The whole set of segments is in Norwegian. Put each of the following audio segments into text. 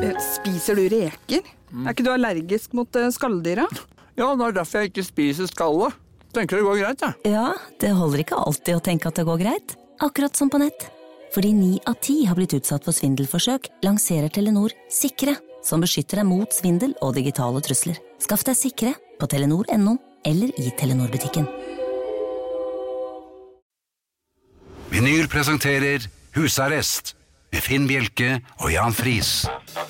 Spiser du reker? Er ikke du allergisk mot skalldyra? Ja, det derfor jeg ikke spiser skallet. Tenker det går greit, ja. Ja, det holder ikke alltid å tenke at det går greit. Akkurat som på nett. Fordi 9 av 10 har blitt utsatt for svindelforsøk, lanserer Telenor Sikre, som beskytter deg mot svindel og digitale trusler. Skaff deg Sikre på telenor.no eller i Telenor-butikken. Vinyl presenterer Husarrest med Finn Bjelke og Jan Friis.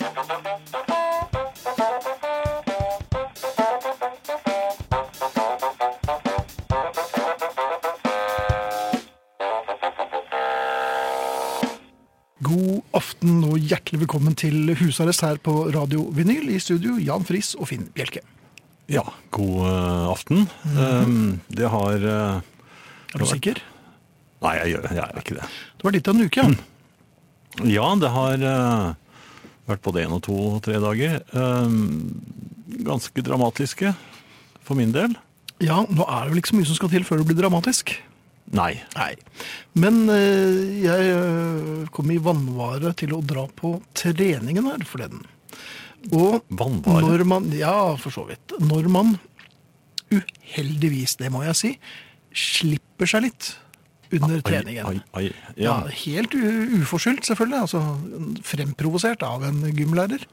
God aften og hjertelig velkommen til Husarrest her på Radio Vinyl. I studio Jan Friis og Finn Bjelke. Ja, god aften. Det har... Er du sikker? Nei, jeg er ikke det. Det var litt av en uke, ja. Ja, det har vært både 1 og 2 og 3 dager. Ganske dramatiske for min del. Ja, nå er det vel ikke så mye som skal til før det blir dramatisk. Nei. Men jeg kom i vannvare til å dra på treningen her forleden. Og vannvare? Når man, ja, for så vidt. Når man uheldigvis, det må jeg si, slipper seg litt under treningen. Ja, helt uforskyldt selvfølgelig, altså fremprovosert av en gymlærer.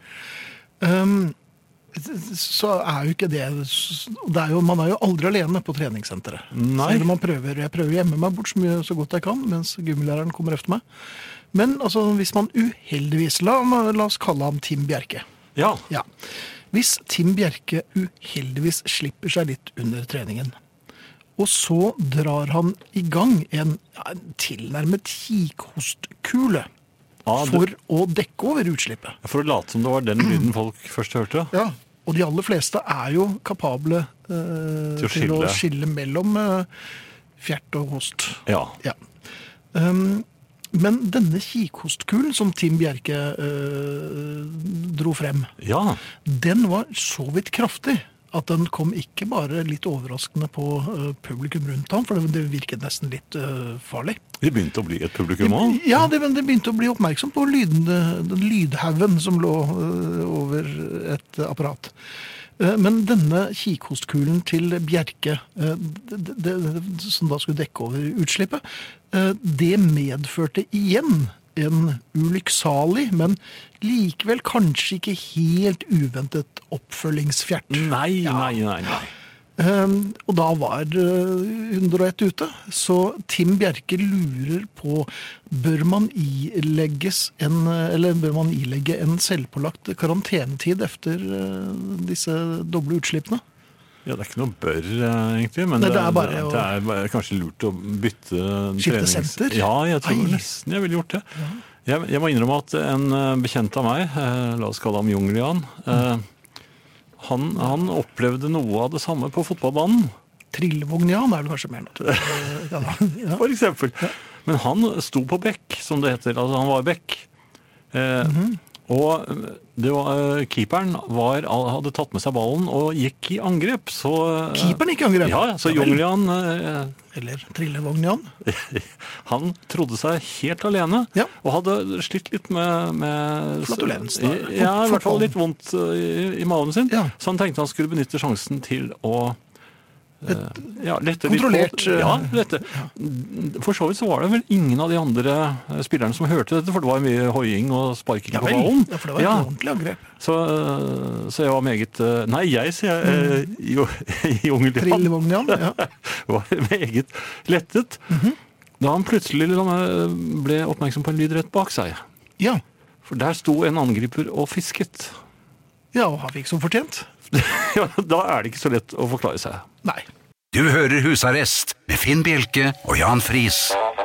Så er jo ikke det, man er jo aldri alene på treningssenteret. Nei. Så jeg prøver å gjemme meg bort så godt jeg kan, mens gymlæreren kommer efter meg. Men altså, hvis man uheldigvis, la oss kalle ham Tim Bjerke. Ja. Hvis Tim Bjerke uheldigvis slipper seg litt under treningen, og så drar han i gang en tilnærmet kikhostkule for å dekke over utslippet. For å late som det var den lyden folk først hørte. Ja, og de aller fleste er jo kapable til å skille mellom fjert og host. Ja. Men denne kikhostkulen som Tim Bjerke dro frem, den var så vidt kraftig at den kom ikke bare litt overraskende på publikum rundt ham, for det virket nesten litt farlig. Det begynte å bli et publikum også? Ja, det begynte å bli oppmerksom på den lydhaugen som lå over et apparat. Men denne kikhostkulen til Bjerke, som da skulle dekke over utslippet, det medførte igjen en ulykksalig, men likevel kanskje ikke helt uventet oppfølgingsfjert. Nei. Og da var 101 ute, så Tim Bjerke lurer på, bør man ilegge en selvpålagt karantenetid efter disse doble utslippene? Ja, det er ikke noe bør, egentlig, men nei, det er kanskje lurt å bytte Skifte Ja, jeg tror nesten jeg ville gjort det. Ja. Jeg må innrømme at en bekjent av meg, la oss kalle ham Junglian, han opplevde noe av det samme på fotballbanen. Trillevognian er det kanskje mer naturlig. For eksempel. Ja. Men han sto på bekk, som det heter. Altså, han var bekk. Og keeperen hadde tatt med seg ballen og gikk i angrep. Keeperen gikk i angrep? Ja, så Junglian... Eller Trillevognian. Han trodde seg helt alene, og hadde slitt litt med flatulens. Ja, i hvert fall litt vondt i maven sin. Ja. Så han tenkte han skulle benytte sjansen til å lette kontrollert. Lette. For så vidt så var det vel ingen av de andre spillerne som hørte dette, for det var mye hoiing og sparking på ballen. Ja, for det var et ordentlig angrep. Så jeg var meget... Nei, jeg sier Junglian. Trillevognian, var meget lettet. Da han plutselig ble oppmerksom på en lyd rett bak seg. Ja. For der sto en angriper og fisket. Ja, og han fikk som fortjent. Ja, da er det ikke så lett å forklare seg. Nei. Du hører Husarrest med Finn Bjelke og Jan Friis.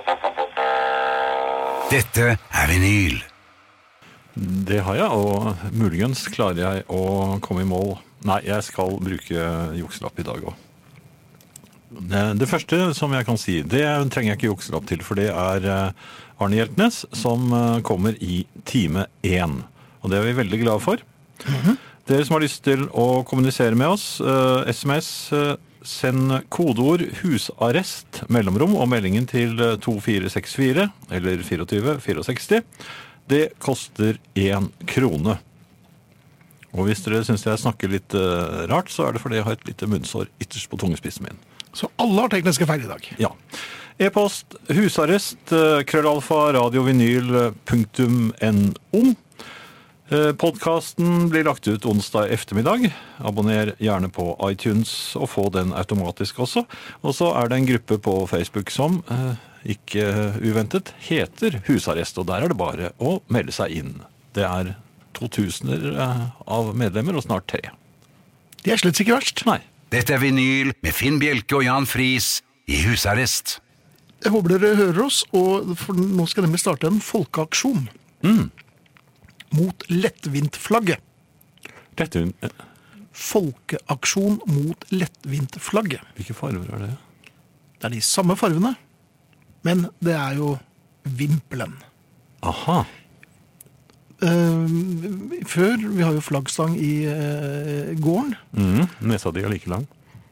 Dette er vinyl. Det har jeg, og muligens klarer jeg å komme i mål. Nei, jeg skal bruke jukselapp i dag også. Det første som jeg kan si, det trenger jeg ikke jukselapp til, for det er Arne Hjeltnes som kommer i time 1. Og det er vi veldig glade for. Dere som har lyst til å kommunisere med oss, SMS, send kodeord husarrest, mellomrom og meldingen til 2464 eller 2464. Det koster 1 krone. Og hvis dere synes jeg snakker litt rart, så det fordi jeg har et lite munnsår ytterst på tungespissen min. Så alle har tekniske feil i dag. Ja. E-post husarrest @radiovinyl.no. Podcasten blir lagt ut onsdag eftermiddag. Abonner gjerne på iTunes og få den automatisk også. Og så det en gruppe på Facebook som, ikke uventet, heter Husarrest. Og der det bare å melde seg inn. Det 2000 av medlemmer og snart 3. Det slett ikke verst. Nei. Dette vinyl med Finn Bjelke og Jan Friis i Husarrest. Jeg håper dere hører oss, og for nå skal jeg nemlig starte en folkeaksjon. Mot lettvintflagget. Folkeaksjon mot lettvintflagget. Hvilke farver det? Det de samme farvene, men det jo vimpelen. Aha. Før, vi har jo flaggstang i gården. Nesa di like lang.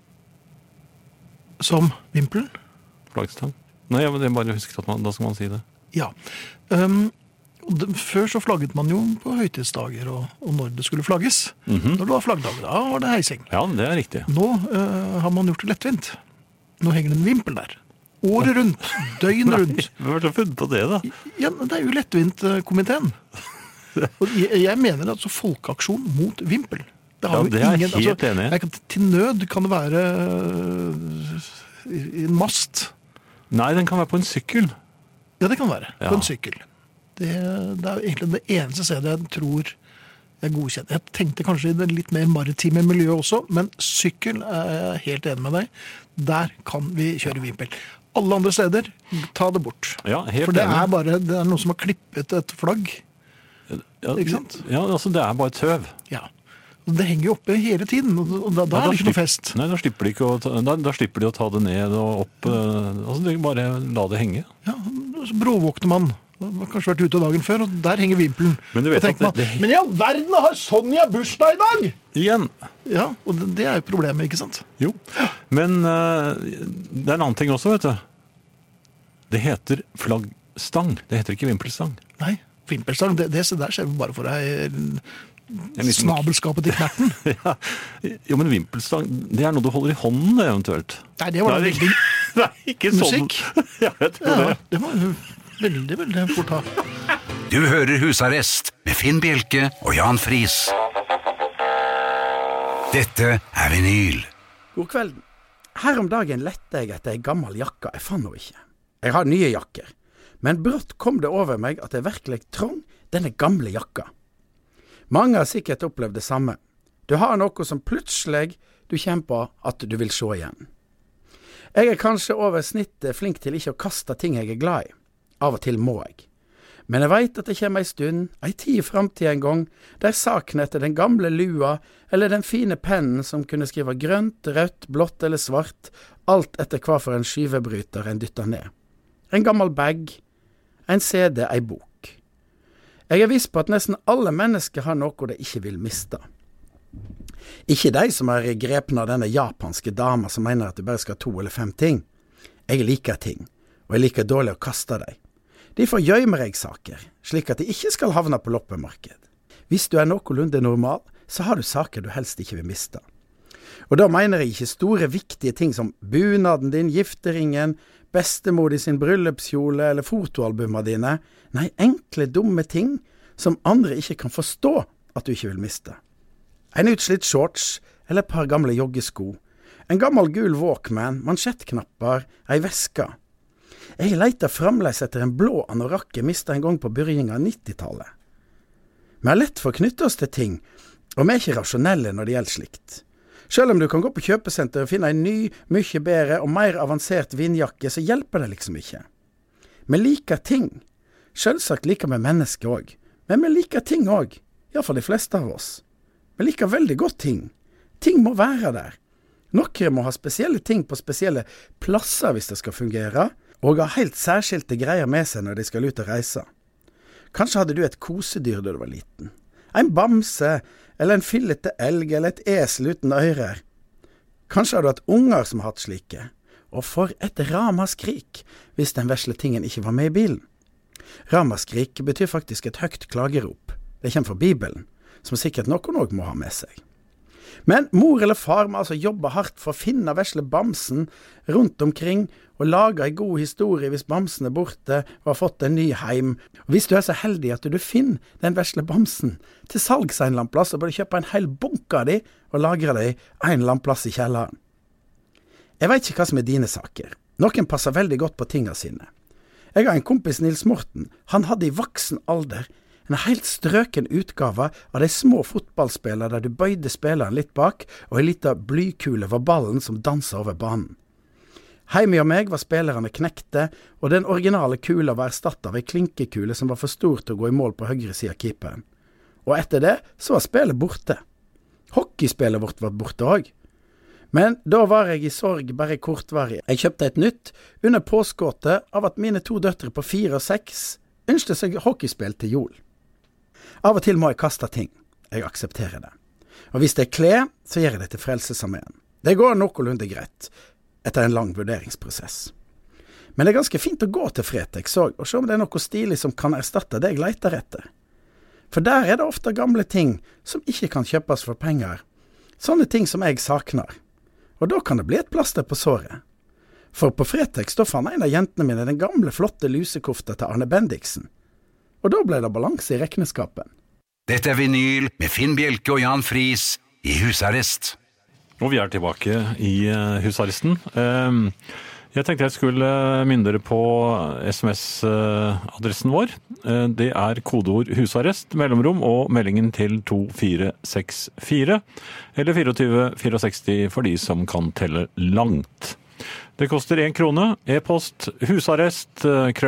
Som vimpelen? Flaggstang. Nei, men det bare husket at da skal man si det. Ja. Før så flagget man jo på høytidsdager og når det skulle flagges. Når det var flaggdager, da var det heising. Ja, det riktig. Nå har man gjort det lettvint. Nå henger det en vimpel der. Året rundt, døgn rundt. Hva har du funnet på det da? Ja, det jo lettvintkomiteen. Og jeg mener altså folkeaksjon mot vimpel. Det har det jo ingen, helt enig. Til nød kan det være i en mast. Nei, den kan være på en sykkel. Ja, det kan være. Ja. På en sykkel. Det egentlig det eneste stedet jeg tror jeg godkjenner. Jeg tenkte kanskje i det litt mer maritime miljøet også, men sykkel jeg helt enig med deg. Der kan vi kjøre vimpel. Alle andre steder, ta det bort. Ja, helt for det enig. bare det noen som har klippet et flagg. Ja, ikke sant? Ja, altså det bare tøv. Ja. Og det henger jo oppe hele tiden, og da det ikke noe fest. Nei, da slipper de å ta det ned og opp. Altså, bare la det henge. Ja, så bråvåkner man. Man har kanskje vært ute dagen før, og der henger vimpelen. Men du vet at men i all verden har Sonja bursdag i dag! Igjen. Ja, og det jo problemet, ikke sant? Jo, men det en annen ting også, vet du. Det heter flaggstang. Det heter ikke vimpelstang. Nei, vimpelstang, det der ser vi bare for deg snabelskapet i knerten. Ja. Jo, men vimpelstang, det noe du holder i hånden, eventuelt. Nei, det var veldig ikke sånn. Musikk. Ja, jeg tror det. Det var veldig fort av. Du hører Husarrest med Finn Bjelke og Jan Friis. Dette vinyl. God kvelden. Her om dagen lette jeg etter en gammel jakke. Jeg fant noe ikke. Jeg har nye jakker. Men brått kom det over meg at jeg virkelig trong denne gamle jakka. Mange har sikkert opplevd det samme. Du har noe som plutselig du kommer på at du vil se igjen. Jeg kanskje over snittet flink til ikke å kaste ting jeg glad i. Av og til må jeg. Men jeg vet at det kommer en stund, en tid i fremtiden en gang, der saken etter den gamle lua, eller den fine pennen som kunne skrive grønt, rødt, blått eller svart, alt etter hva for en skyvebryter en dytter ned. En gammel bag, en CD, en bok. Jeg viss på at nesten alle mennesker har noe de ikke vil miste. Ikke de som grepne av denne japanske dama som mener at du bare skal ha 2 eller 5 ting. Jeg liker ting, og jeg liker dårlig å kaste dem. Derfor gjømmer jeg saker, slik at de ikke skal havne på loppemarked. Hvis du noenlunde normal, så har du saker du helst ikke vil miste. Og da mener jeg ikke store, viktige ting som bunaden din, gifteringen, bestemor din sin bryllupskjole eller fotoalbumene dine. Nei, enkle, dumme ting som andre ikke kan forstå at du ikke vil miste. En utslitt shorts eller et par gamle joggesko. En gammel gul Walkman, mansjettknapper, ei veske. Jeg leter fremleis etter en blå anorakk jeg mistet en gang på begynnelsen av 90-tallet. Vi har lett for å knytte oss til ting, og vi ikke rasjonelle når det gjelder slikt. Selv om du kan gå på kjøpesenter og finne en ny, mye bedre og mer avansert vindjakke, så hjelper det liksom ikke. Vi liker ting. Selvsagt liker vi mennesker også. Men vi liker ting også. I hvert fall de fleste av oss. Vi liker veldig godt ting. Ting må være der. Noen må ha spesielle ting på spesielle plasser hvis det skal fungere, og ha helt særskilte greier med seg når de skal ut og reise. Kanskje hadde du et kosedyr da du var liten. En bamse, eller en fillete elg, eller et esel uten ører. Kanskje har du hatt unger som har hatt slike. Og for et ramaskrik, hvis den vesle tingen ikke var med i bilen. Ramaskrik betyr faktisk et høyt klagerop. Det kommer fra Bibelen. som sikkert noen også må ha med seg. Men mor eller far må altså jobbe hardt for å finne vesle bamsen rundt omkring og lage en god historie hvis bamsen er borte og har fått en ny heim. Og hvis du er så heldig at du finner den vesle bamsen til salgs en eller annen plass, så bør du kjøpe en hel bunke av de og lagre de en eller annen plass i kjelleren. Jeg vet ikke hva som er dine saker. Noen passer veldig godt på tingene sine. Jeg har en kompis, Nils Morten. Han hadde i voksen alder en helt strøken utgave av de små fotballspillene der du bøyde spilleren litt bak, og en liten blykule var ballen som danset over banen. Heime og meg var spillerne knekte, og den originale kula var erstattet av en klinkekule som var for stor til å gå i mål på høyre siden av keeperen. Og etter det så var spillet borte. Hockeyspillet vårt var borte også. Men da var jeg i sorg bare kortvarig. Jeg kjøpte et nytt under påskåtet av at mine 2 døtre på 4 og 6 ønsket seg hockeyspill til jul. Av og til må jeg kaste ting. Jeg aksepterer det. Og hvis det er klær, så gjør jeg det til Frelsesarmeen. Det går noenlunde greit, etter en lang vurderingsprosess. Men det er ganske fint å gå til Fretex og se om det er noe stilig som kan erstatte det jeg leter etter. For der er det ofte gamle ting som ikke kan kjøpes for penger. Sånne ting som jeg sakner. Og da kan det bli et plaster på såret. For på Fretex da fant en av jentene mine den gamle flotte lusekofta til Arne Bendiksen. Og da ble det balanse i rekneskapen. Dette er Vinyl med Finn Bjelke og Jan Friis i husarrest. Og vi er tilbake i husarresten. Jeg tenkte jeg skulle minne dere på SMS-adressen vår. Det er kodeord husarrest, mellomrom og meldingen til 2464, eller 2464 for de som kan telle langt. Det koster 1 krone, e-post husarrest,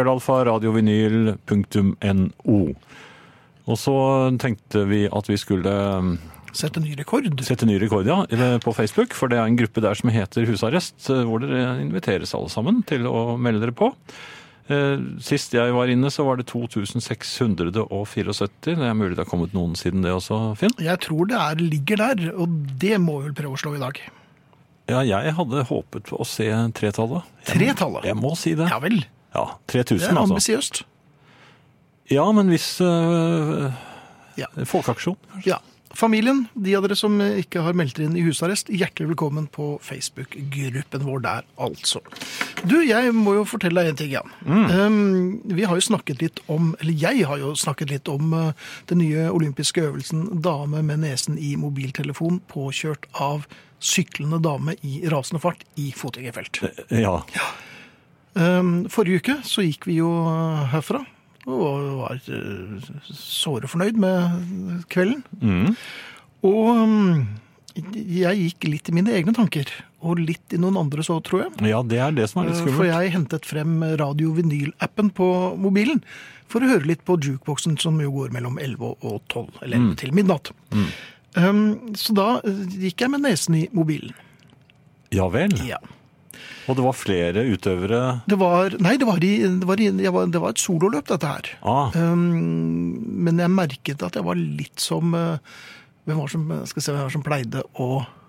@radiovinyl.no. Og så tenkte vi at vi skulle Sette ny rekord. Sette ny rekord, ja, på Facebook, for det er en gruppe der som heter Husarrest, hvor dere inviteres alle sammen til å melde dere på. Sist jeg var inne, så var det 2674. Det er mulig det har kommet noen siden det også, Finn? Jeg tror det ligger der, og det må vi vel prøve å slå i dag. Ja, jeg hadde håpet på å se 3-tallet. 3-tallet? Jeg må si det. Ja vel. Ja, 3000 det er ambisiøst. Ja, men hvis folkeaksjon. Ja. Familien, de av dere som ikke har meldt inn i husarrest, hjertelig velkommen på Facebook-gruppen vår der, altså. Du, jeg må jo fortelle deg en ting, Jan. Vi har jo snakket litt om, eller jeg har jo snakket litt om den nye olympiske øvelsen dame med nesen i mobiltelefon påkjørt av syklende dame i rasende fart i fotgjengerfelt. Ja. Forrige uke så gikk vi jo herfra, og var såre fornøyd med kvelden. Og jeg gikk litt i mine egne tanker, og litt i noen andre så, tror jeg. Ja, det er det som er litt skummelt. For jeg hentet frem Radio Vinyl-appen på mobilen, for å høre litt på jukeboxen, som jo går mellom 11 og 12, eller 11 til midnatt. Så da gikk jeg med nesen i mobilen. Ja vel? Ja. Og det var flere utøvere? Det var et sololøp, dette her. Men jeg merket at jeg var litt som hvem var som pleide å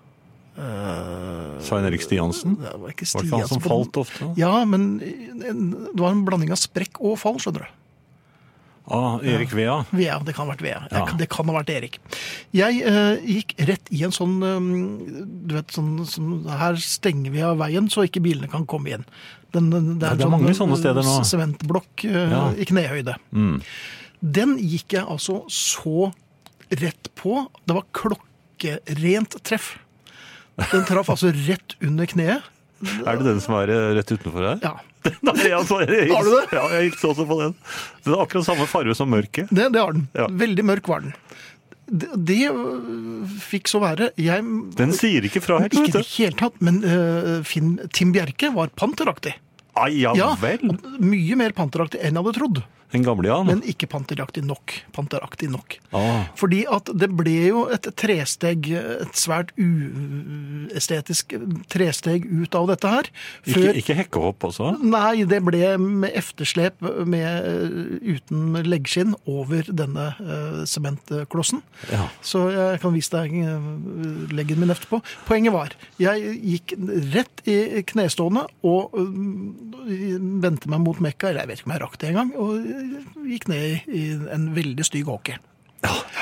Svein Erik Stiansen? Det var ikke Stiansen. Var det ikke han som falt ofte? Ja, men det var en blanding av sprekk og fall, skjønner du. Erik Vea. Vea, det kan ha vært Vea. Ja. Det kan ha vært Erik. Jeg gikk rett i en sånn, du vet, her stenger vi av veien så ikke bilene kan komme inn. Det er mange sånne steder nå. Sementblokk i knehøyde. Den gikk jeg altså så rett på. Det var klokkerent treff. Den traff altså rett under kneet. Er det den som er rett utenfor her? Ja. Nei, altså, har du det? Ja, jeg gikk også på den. Det er akkurat samme farve som mørket. Det har den. Ja. Veldig mørk var den. Det fikk så være. Den sier ikke fra helt. Ikke i det hele tatt, men Tim Bjerke var panteraktig. Ja vel. Mye mer panteraktig enn jeg hadde trodd. Den gamle, ja. Men ikke panteraktig nok. Fordi at det ble jo et tresteg, et svært uestetisk tresteg ut av dette her. Ikke hekkehopp også? Nei, det ble med efterslep uten leggskinn over denne sementklossen. Ja. Så jeg kan vise deg leggen min efterpå. Poenget var, jeg gikk rett i knestående og vendte meg mot Mekka, eller jeg vet ikke om jeg rakk det engang, og gikk ned i en veldig stygg åker. Ja.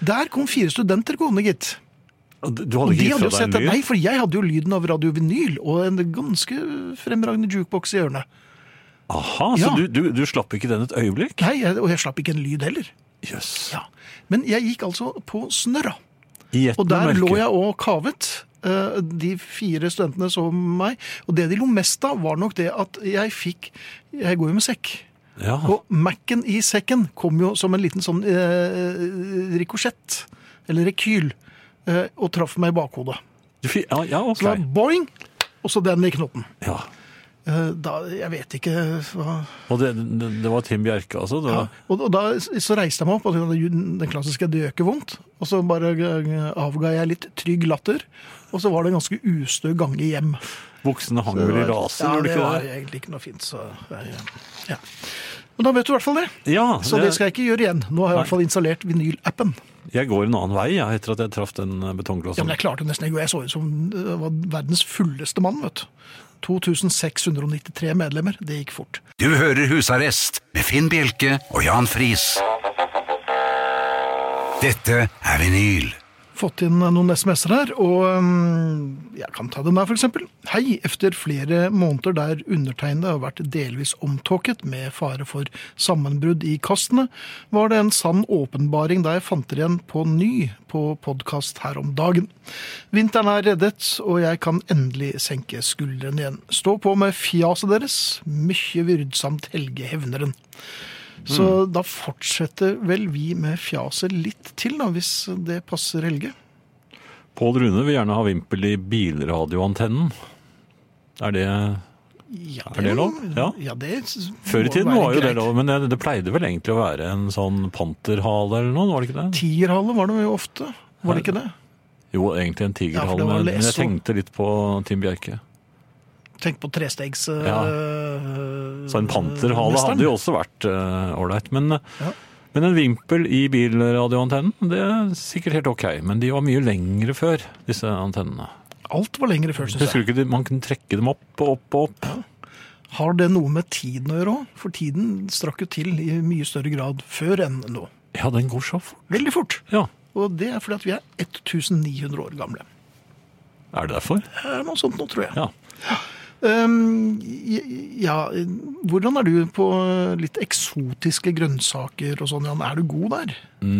Der kom 4 studenter gående, gitt. Du Og hadde de ikke hadde jo gitt fra sett deg en Nei, lyd? for jeg hadde jo lyden av radiovinyl og en ganske fremragende jukebox i hjørnet. Aha, så Ja. du slapp ikke den et øyeblikk? Nei, og jeg slapp ikke en lyd heller. Jøss. Ja. Men jeg gikk altså på snørra. I ett Og der med lå mørke. jeg og kavet. De 4 studentene så meg. Og det de lo mest av var nok det at jeg går jo med sekk. Ja. Og Mac-en i sekken kom jo som en liten sånn rikosjett, eller rekyl, og traff meg i bakhodet. Ja, ok. Så da boing, og så den i knotten. Ja. Jeg vet ikke hva... Og det var Tim Bjerke, altså? Det Ja, var... og da så reiste jeg meg opp, og den klassiske det gjør ikke vondt. Og så bare avga jeg litt trygg latter, og så var det en ganske ustø gange hjem. Buksene hang vel i raser, Ja, gjorde det det var ikke det? egentlig ikke noe fint, så... Ja. Men da vet du i hvert fall det. Ja, Så det skal jeg ikke gjøre igjen. Nå har jeg i hvert fall installert vinyl-appen. Jeg går en annen vei, etter at jeg traff den betongglassen. Ja, men jeg klarte nesten ikke. Jeg så ut som var verdens fulleste mann, vet du. 2693 medlemmer. Det gikk fort. Du hører Husarrest med Finn Bjelke og Jan Friis. Dette er vinyl. Fått inn noen sms'er her, og jeg kan ta den der for eksempel. Hei, efter flere måneder der undertegnede har vært delvis omtåket med fare for sammenbrudd i kastene, var det en sann åpenbaring da jeg fant det igjen på ny på podcast her om dagen. Vinteren er reddet, og jeg kan endelig senke skulderen igjen. Stå på med fjaset deres, mye vyrdsamt Helge Hevneren. Så da fortsetter vel vi med fjaset litt til da, hvis det passer Helge. Pål Rune vil gjerne ha vimpel i bilradioantennen. Er det... Ja, Er det lov? Ja. Ja, det Før i må tiden være var jo det greit. lov, men det pleide vel egentlig å være en sånn panterhale eller noe, var det ikke det? Tigerhale var det jo ofte, var det ikke det? Jo, egentlig en Ja, for tigerhale, det var men jeg leso. tenkte litt på Tim Bjerke. Tenk på trestegs... Ja. Så en panterhale mesteren. hadde jo også vært ålreit, men, Ja. men en vimpel i bilradioantennen, det er sikkert helt ok, men de var mye lengre før, disse antennene. Alt var lengre før, synes Husker jeg. du ikke, man kunne trekke dem opp og opp og opp? Har det noe med tiden å gjøre også? For tiden strakk jo til i mye større grad før enn nå. Ja, den går så fort. Veldig fort. Ja, Og det er fordi at vi er 1900 år gamle. er det derfor? Det er noe sånt nå, tror jeg. Ja. Ja, hvordan er du på litt eksotiske grønnsaker og sånn, Jan? Er du god der?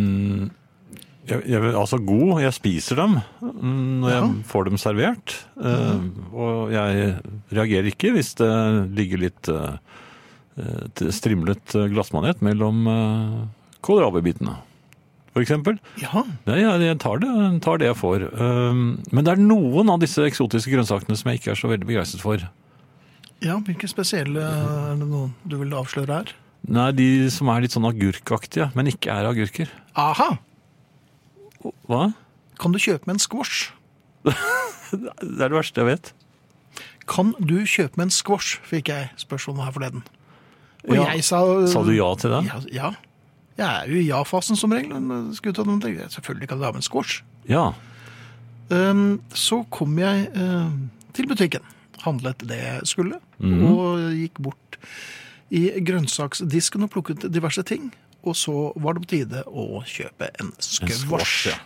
Altså god, jeg spiser dem når jeg Ja. får dem servert, og jeg reagerer ikke hvis det ligger litt strimlet glassmanet mellom kålrabibitene, for eksempel. Ja, Nei, jeg tar det jeg får. Men det er noen av disse eksotiske grønnsakene som jeg ikke er så veldig begeistret for. ja, hvilke spesielle er det noen du vil avsløre her? Nei, de som er litt sånn agurkaktige, men ikke er agurker. Aha! Hva? Kan du kjøpe med en squash? Det er det verste jeg vet. Kan du kjøpe med en squash, fikk jeg spørsmålet her forleden. Og Ja. jeg sa... Sa du ja til den? Ja. Jeg er jo i ja-fasen som regel. Men selvfølgelig kan du ha med en squash. Ja. Så kom jeg til butikken, handlet det jeg skulle, og gikk bort i grønnsaksdisken og plukket diverse ting. Og så var det på tide å kjøpe en squash. ja.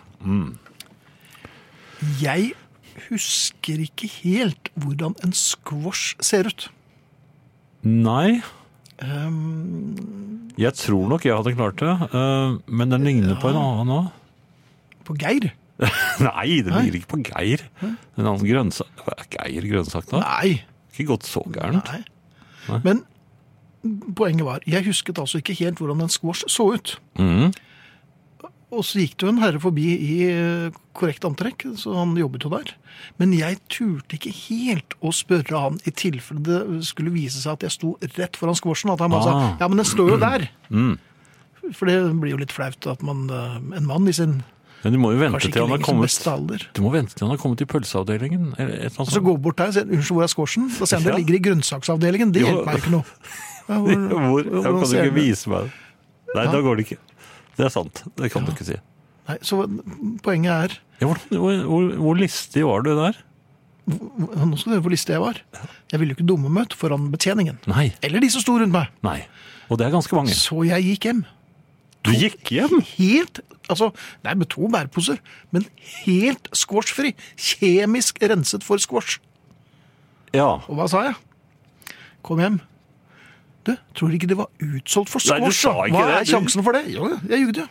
Jeg husker ikke helt hvordan en squash ser ut. Nei, jeg tror nok jeg hadde klart det, men den ligner på en annen også. På Geir? Nei, den ligner ikke på Geir. En annen grønnsak. Hva er Geir grønnsak da? Nei. Ikke gått så gærent. Nei. Men poenget var, jeg husket altså ikke helt hvordan en squash så ut. Og så gikk det jo en herre forbi i korrekt antrekk, så han jobbet jo der. Men jeg turte ikke helt å spørre han i tilfelle det skulle vise seg at jeg sto rett foran squashen, at han bare sa, ja, men den står jo der. For det blir jo litt flaut at en mann i sin Men du må jo vente kanskje til ikke han har lenger som kommet. beste alder. Du må vente til han har kommet til pølseavdelingen. Eller et eller annet Og så sånt. gå bort der og si, unnskyld, hvor er squashen? Da ser han det Ja. ligger i grønnsaksavdelingen. Det Jo. hjelper meg ikke noe. Ja, Hvor? Jeg hvordan kan du ser ikke det? vise meg det. Nei, da går det ikke. Det er sant. Det kan du ikke si. Nei, så poenget er, Ja, hvor listig var du der? nå skal du høre hvor liste jeg var. Jeg ville jo ikke dumme møte foran betjeningen. Nei, Eller de som sto rundt meg. nei. Og det er ganske mange. Så jeg gikk hjem. Du gikk hjem? Helt, altså, nei, med 2 bærposer, men helt squashfri. Kjemisk renset for squash. Ja. Og hva sa jeg? Kom hjem. Du, tror ikke det var utsolgt for squash? Nei, du sa da? ikke Hva det. er sjansen for det? Jo, jeg jugde jo.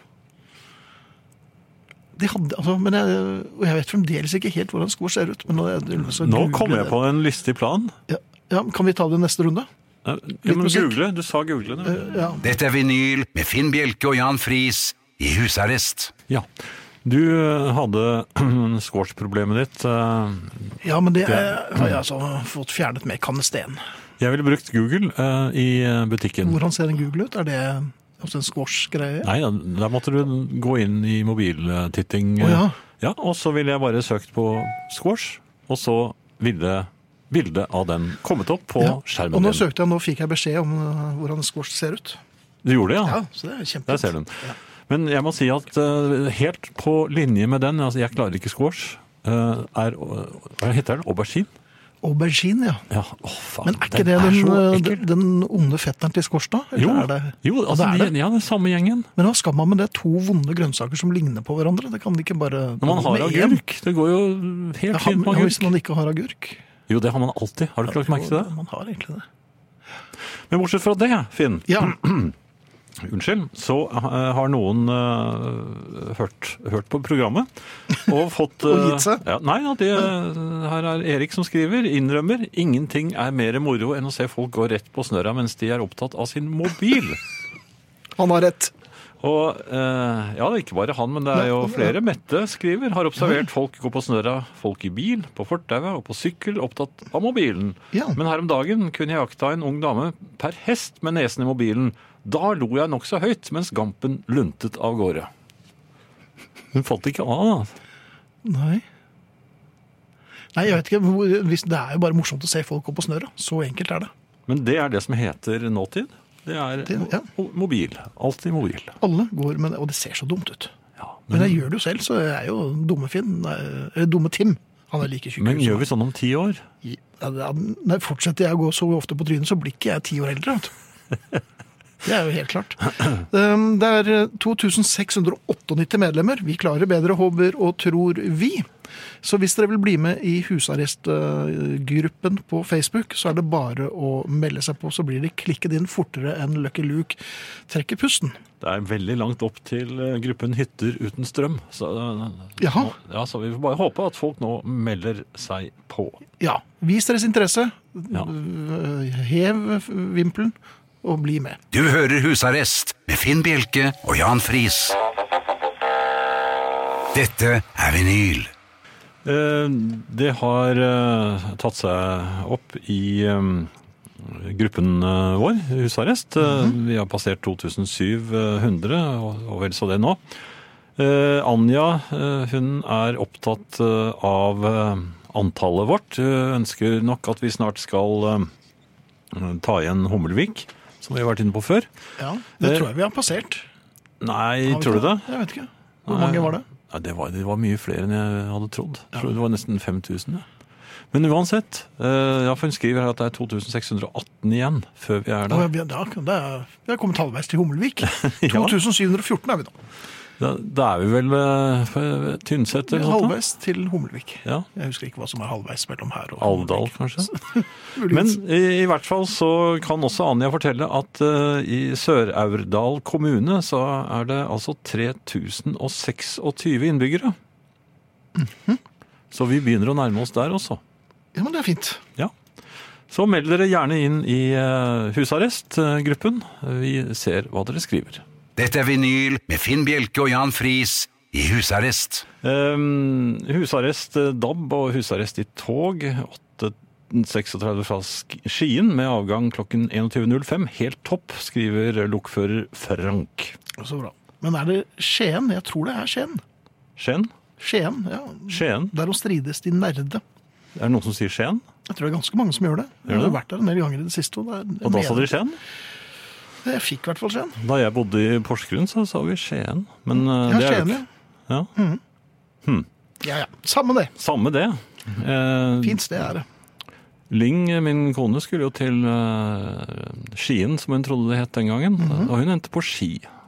De hadde, altså, men jeg vet fremdeles ikke helt hvordan squash ser ut. Men Nå kom jeg på en listig plan. Ja, kan vi ta det i neste runde? Ja, men google, du sa google. Ja. Dette er vinyl med Finn Bjelke og Jan Friis i husarrest. Ja. Du hadde squash-problemet ditt. Ja, men det har jeg altså fått fjernet med kannesten. Jeg ville brukt Google i butikken. Hvordan ser en Google ut? Er det også en squash-greie? Nei, da måtte du gå inn i mobiltitting. Ja. Ja, og så ville jeg bare søkt på squash, og så ville bildet av den kommet opp på skjermen Og nå din. søkte jeg, nå fikk jeg beskjed om hvordan squash ser ut. Du gjorde det, ja? Ja, så det er kjempefint. Der ser du den. Men jeg må si at helt på linje med den, altså jeg klarer ikke squash, hva heter det? Aubergine? Aubergine, ja. Ja, faen. Men er ikke det så ekkelt. den onde fetteren til squash da? Eller Jo, er det, altså, det er det. Ja, det er samme gjengen. Men hva skal man med det? 2 vonde grønnsaker som ligner på hverandre? Det kan de ikke bare... Når man har med en. agurk, det går jo helt fint med Ja, hvis agurk. man ikke har agurk. Jo, det har man alltid. Har du ikke lagt merke til det? Man har egentlig det. Men bortsett fra det, Finn, Ja, unnskyld, så har noen hørt på programmet og fått... Og gitt seg? Ja, nei, her er Erik som skriver, innrømmer, ingenting er mer moro enn å se folk gå rett på snørra mens de er opptatt av sin mobil. han har rett. Og ja, ikke bare han, men det er jo flere. Mette skriver, har observert folk gå på snørra, folk i bil, på fortauet og på sykkel, opptatt av mobilen. Ja. Men her om dagen kunne jeg jakta en ung dame per hest med nesen i mobilen. Da lo jeg nok så høyt, mens gampen luntet av gårde. Hun falt ikke av, da. Nei. Nei, jeg vet ikke. Det er jo bare morsomt å se folk gå på snørra. Så enkelt er det. Men det er det som heter nåtid. Det er ja. mobil. Alltid mobil. Alle går med det, og det ser så dumt ut. Ja, Men jeg gjør det jo selv, så jeg er jo dumme Finn. Dumme Tim. Han er like tjukk. Men gjør vi sånn om 10 år? Nei, fortsetter jeg å gå så ofte på trynet, så blir ikke jeg 10 år eldre. Vet du. Det er jo helt klart. Det er 2698 medlemmer. Vi klarer bedre, håper og tror vi. Så hvis dere vil bli med i husarrestgruppen på Facebook, så er det bare å melde seg på, så blir det klikket inn fortere enn Lucky Luke trekker pusten. Det er veldig langt opp til gruppen hytter uten strøm. Så, Jaha. Ja, så vi får bare håpe at folk nå melder seg på. Ja, vis deres interesse. Ja. Hev vimpelen og bli med. Du hører Husarrest med Finn Bjelke og Jan Friis. Dette er vinyl. Det har tatt seg opp i gruppen vår, Husarrest. Vi har passert 2700, og vel så det nå. Anja, hun er opptatt av antallet vårt. Ønsker nok at vi snart skal ta igjen Hummelvik, som vi har vært inne på før. Ja, det tror jeg vi har passert. Nei, tror du det? Jeg vet ikke. Hvor mange var det? Ja, det var mye flere enn jeg hadde trodd. Jeg tror det var nesten 5000. Ja. Men uansett, for hun skriver her at det er 2618 igjen før vi er der. Vi har kommet halvveis til Hummelvik. 2714 er vi da. Da er vi vel ved Tynset eller noe? Halvveis til Hummelvik. Ja. Jeg husker ikke hva som er halvveis mellom her og Alvdal, kanskje? Men i hvert fall så kan også Anja fortelle at i Sør-Aurdal kommune så er det altså 3026 innbyggere. Så vi begynner å nærme oss der også. Ja, men det er fint. Ja. Så meld dere gjerne inn i husarrestgruppen. Vi ser hva dere skriver. Dette er vinyl med Finn Bjelke og Jan Friis i husarrest. Husarrest DAB og husarrest i tog 8:36 fra Skien med avgang klokken 21:05. Helt topp, skriver lokfører Frank. Så bra. Men er det Skien? Jeg tror det er Skien. Skien? Skien, ja. Skien? Der å strides de nerde. Er det noen som sier Skien? Jeg tror det er ganske mange som gjør det. Jeg har vært der en del ganger i det siste. Og da sa dere Skien? Jeg fikk i hvert fall Skien. Da jeg bodde i Porsgrunn, så sa vi Skien. Men ja, det er Skien, ja. Ja. Samme det. Samme det. Fint sted er det. Ling, min kone, skulle jo til Skien, som hun trodde det het den gangen. Og hun endte på Ski.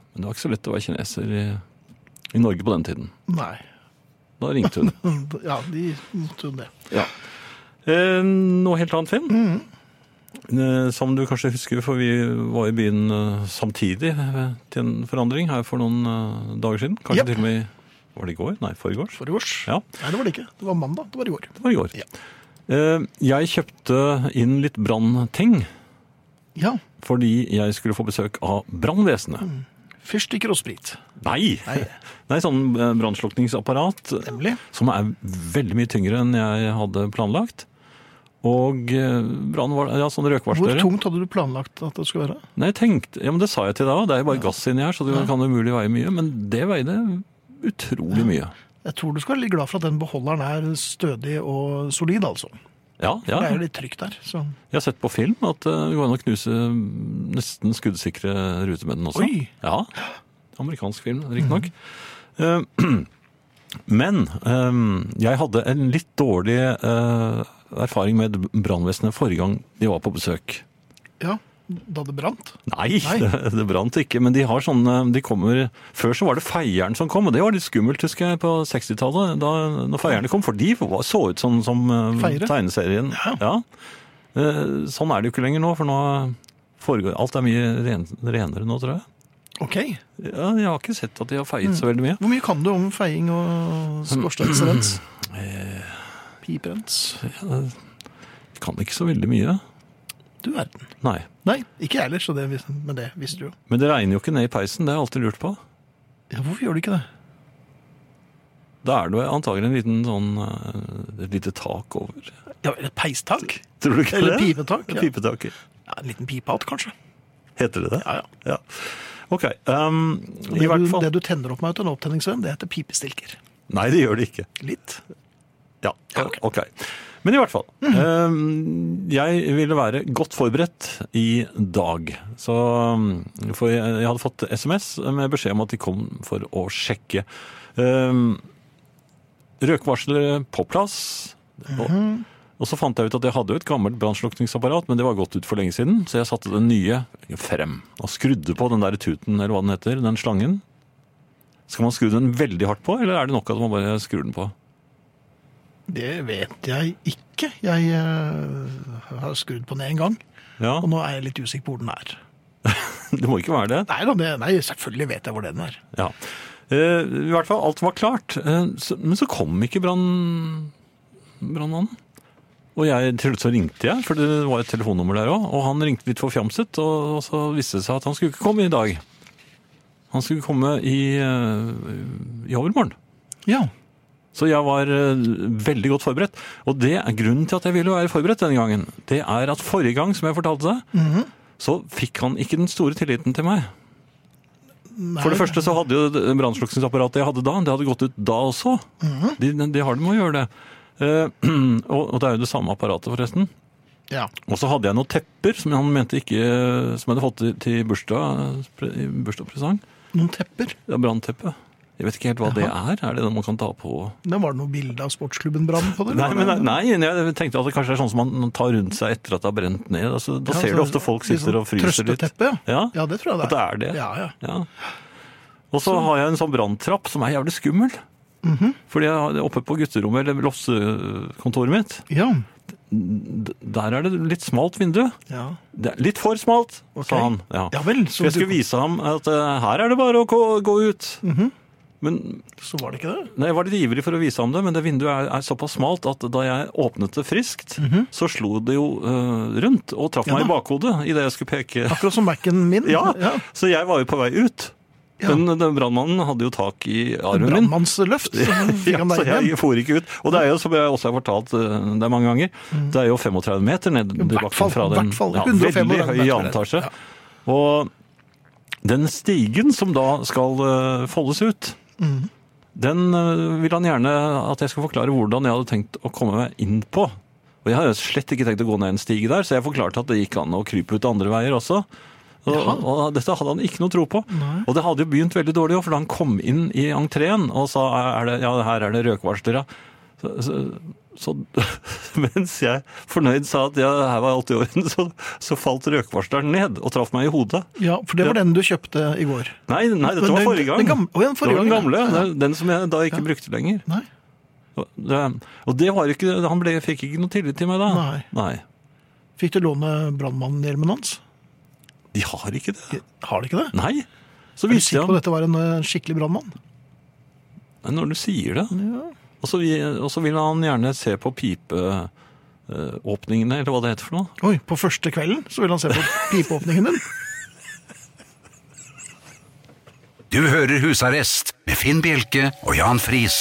Men det var ikke så lett å være kineser i Norge på den tiden. Nei. Da ringte hun. Ja, de måtte jo det. Ja. Noe helt annet, Finn. Som du kanskje husker, for vi var i byen samtidig til en forandring her for noen dager siden. Kanskje til og med, var det i går? Nei, forgårs. Forgårs? Ja. Nei, det var det ikke. Det var mandag. Det var i går. Det var i går. Ja. Jeg kjøpte inn litt brannting. Ja. Fordi jeg skulle få besøk av brannvesenet. Fyrstikker og sprit. Nei, sånn brannslukningsapparat. Nemlig. Som er veldig mye tyngre enn jeg hadde planlagt. Og brann var, ja, sånn røkvarslere. Hvor tungt hadde du planlagt at det skulle være? Nei, jeg tenkte, ja, men det sa jeg til deg også. Det er jo bare gass inni her, så det kan umulig veie mye. Men det veide utrolig mye. Jeg tror du skal være litt glad for at den beholderen er stødig og solid, altså. Ja. Det er jo litt trygt der. Så. Jeg har sett på film at det går an å knuse nesten skuddsikre ruter med den også. Oi! Ja, amerikansk film, riktig nok. Men jeg hadde en litt dårlig erfaring med brannvesenet forrige gang de var på besøk. Ja, da det brant? Nei. Det brant ikke, men de har sånne, de kommer, før så var det feieren som kom, og det var litt skummelt, husker jeg, på 60-tallet, når feierne kom, for de så ut sånn som tegneserien. Ja. Sånn er det jo ikke lenger nå, for nå foregår, alt er mye renere nå, tror jeg. Ok. Ja, jeg har ikke sett at de har feiet så veldig mye. Hvor mye kan du om feiing og skorsteinsrens? Piperens? Jeg kan ikke så veldig mye. Du verden. Nei. Nei, ikke jeg heller, så men det visste du jo. Men det regner jo ikke ned i peisen, det har jeg alltid lurt på. Ja, hvorfor gjør du ikke det? Da er det antagelig en liten sånn, et lite tak over. Ja, et peistak? Tror du ikke eller det? Eller pipetak? Ja. Pipetak. Ja, en liten pipehatt, kanskje. Heter det det? Ja. Ok, i hvert fall. Det du tenner opp med ut en opptenningsvenn, det heter pipestilker. Nei, det gjør det ikke. Litt? Ja, ok. Men i hvert fall, jeg ville være godt forberedt i dag. For jeg hadde fått SMS med beskjed om at de kom for å sjekke røkvarslere på plass. Og så fant jeg ut at jeg hadde et gammelt brannslukningsapparat, men det var gått ut for lenge siden, så jeg satte den nye frem og skrudde på den der tuten, eller hva den heter, den slangen. Skal man skru den veldig hardt på, eller er det nok at man bare skrur den på? Det vet jeg ikke. Jeg har skrudd på den en gang, og nå er jeg litt usikker på hvor den er. Det må ikke være det? Nei, selvfølgelig vet jeg hvor den er. Ja. I hvert fall, alt var klart. Men så kom ikke brannmannen. Og til slutt så ringte jeg, for det var et telefonnummer der også, og han ringte litt forfjamset, og så viste det seg at han skulle ikke komme i dag. Han skulle komme i overmorgen. Ja. Så jeg var veldig godt forberedt. Og det er grunnen til at jeg ville være forberedt denne gangen. Det er at forrige gang, som jeg fortalte deg, så fikk han ikke den store tilliten til meg. Nei. For det første så hadde jo brannslukningsapparatet jeg hadde da, det hadde gått ut da også. De har det med å gjøre det. Og det er jo det samme apparatet forresten. Ja. Og så hadde jeg noen tepper som han mente ikke, som jeg hadde fått til bursdagspresang. Noen tepper? Ja, brannteppe. Jeg vet ikke helt hva det er. Er det man kan ta på? Men var det noe bilde av sportsklubben Brann på det? Nei, jeg tenkte at det kanskje er sånn som man tar rundt seg etter at det har brent ned. Altså, da ser du ofte folk sitter og fryser litt. Trøsteteppe, ja. Ja, det tror jeg det er. At det er det. Ja. Og så har jeg en sånn branntrapp som er jævlig skummel. Fordi jeg er oppe på gutterommet, eller loftskontoret mitt. Ja. Der er det litt smalt vindu. Ja. Det er litt for smalt, sa han. Ja vel. Så jeg skulle vise ham at her er det bare å gå ut. Men, så var det ikke det? Nei, jeg var litt ivrig for å vise ham det, men det vinduet er såpass smalt at da jeg åpnet det friskt, så slo det jo rundt og traff meg i bakhodet i det jeg skulle peke. Akkurat som Mac-en min? Ja, så jeg var jo på vei ut. Ja. Men den brannmannen hadde jo tak i armen min. Brannmannsløft? Så jeg for ikke ut. Og det er jo, som jeg også har fortalt det er mange ganger, det er jo 35 meter ned i bakken fra den veldig høye antasje. Ja. Og den stigen som da skal foldes ut, den vil han gjerne at jeg skal forklare hvordan jeg hadde tenkt å komme meg inn på. Og jeg har jo slett ikke tenkt å gå ned en stige der, så jeg forklarte at det gikk an å krype ut andre veier også. Og dette hadde han ikke noe tro på. Nei. Og det hadde jo begynt veldig dårlig, for da han kom inn i entreen og sa her er det røkvarslere, Så mens jeg fornøyd sa at her var alt i orden, så falt røkvarsleren ned og traff meg i hodet. Ja, for det var den du kjøpte i går. Nei, dette var forrige gang. Det var den gamle, den som jeg da ikke brukte lenger. Nei. Og det var ikke, fikk ikke noe tillit til meg da. Nei. Fikk du låne brannmannhjelmen hans? De har ikke det. Har de ikke det? Nei. Så er du sikker på at dette var en skikkelig brannmann? Når du sier det. Ja. Og så vil han gjerne se på pipeåpningene, eller hva det heter for noe. Oi, på første kvelden så vil han se på pipeåpningen din. Du hører Husarrest med Finn Bjelke og Jan Friis.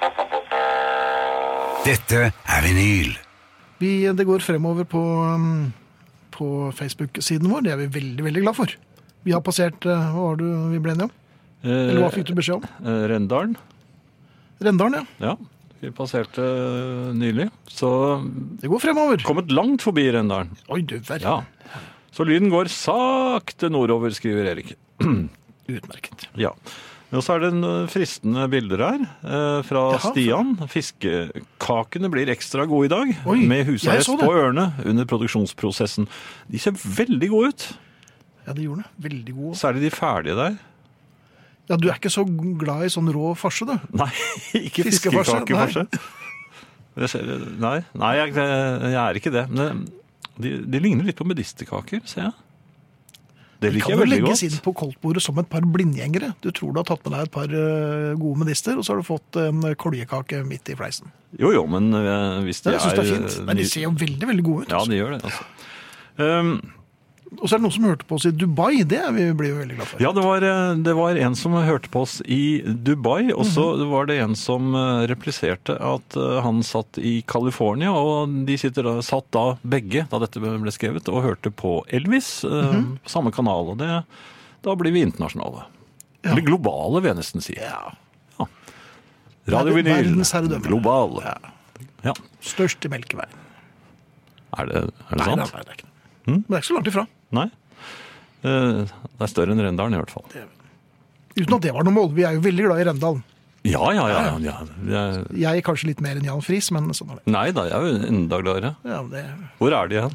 Dette er vinyl. Det går fremover på Facebook-siden vår. Det er vi veldig, veldig glad for. Vi har passert, hva var det vi ble enige om? Eller hva fikk du beskjed om? Rendalen. Rendalen, ja. Vi passerte nylig. Så det går fremover. Kommet langt forbi Rendalen. Oi, du verden. Ja. Så lyden går sakte nordover, skriver Erik. Utmerket. Ja. Og så er det fristende bilder her fra Stian. Fiskekakene blir ekstra gode i dag, med husarrest på ørene under produksjonsprosessen. De ser veldig gode ut. Ja, de gjorde det. Veldig gode. Særlig de ferdige der. Ja, du er ikke så glad i sånn rå farse, du? Nei, ikke fiskekakefarse. Nei, jeg er ikke det. Men de ligner litt på medisterkaker, ser jeg. Det liker jeg veldig godt. De kan jo legges inn på koldtbordet som et par blindgjengere. Du tror du har tatt med deg et par gode medister, og så har du fått en koljekake midt i fleisen. Jo, men hvis de jeg synes det er fint. Men de ser jo veldig, veldig gode ut. Ja, de gjør det, altså. Og så er det noen som hørte på oss i Dubai. Det blir vi veldig glad for. Ja, det var en som hørte på oss i Dubai, og så var det en som repliserte at han satt i California, og de satt da begge, da dette ble skrevet, og hørte på Elvis, på samme kanal, og da blir vi internasjonale. Ja. Eller globale, vil jeg nesten si. Ja. Radio Vinyl, verdensherredømme. Globale. Ja. Størst i Melkeveien. Er det sant? Nei, det er ikke det. Men det er ikke så langt ifra. Nei. Det er større enn Rendalen i hvert fall. Uten at det var noe mål. Vi er jo veldig glad i Rendalen. Ja. Jeg er kanskje litt mer enn Jan Friis, men sånn er det. Nei da, jeg er jo enda gladere. Ja, Hvor er de igjen?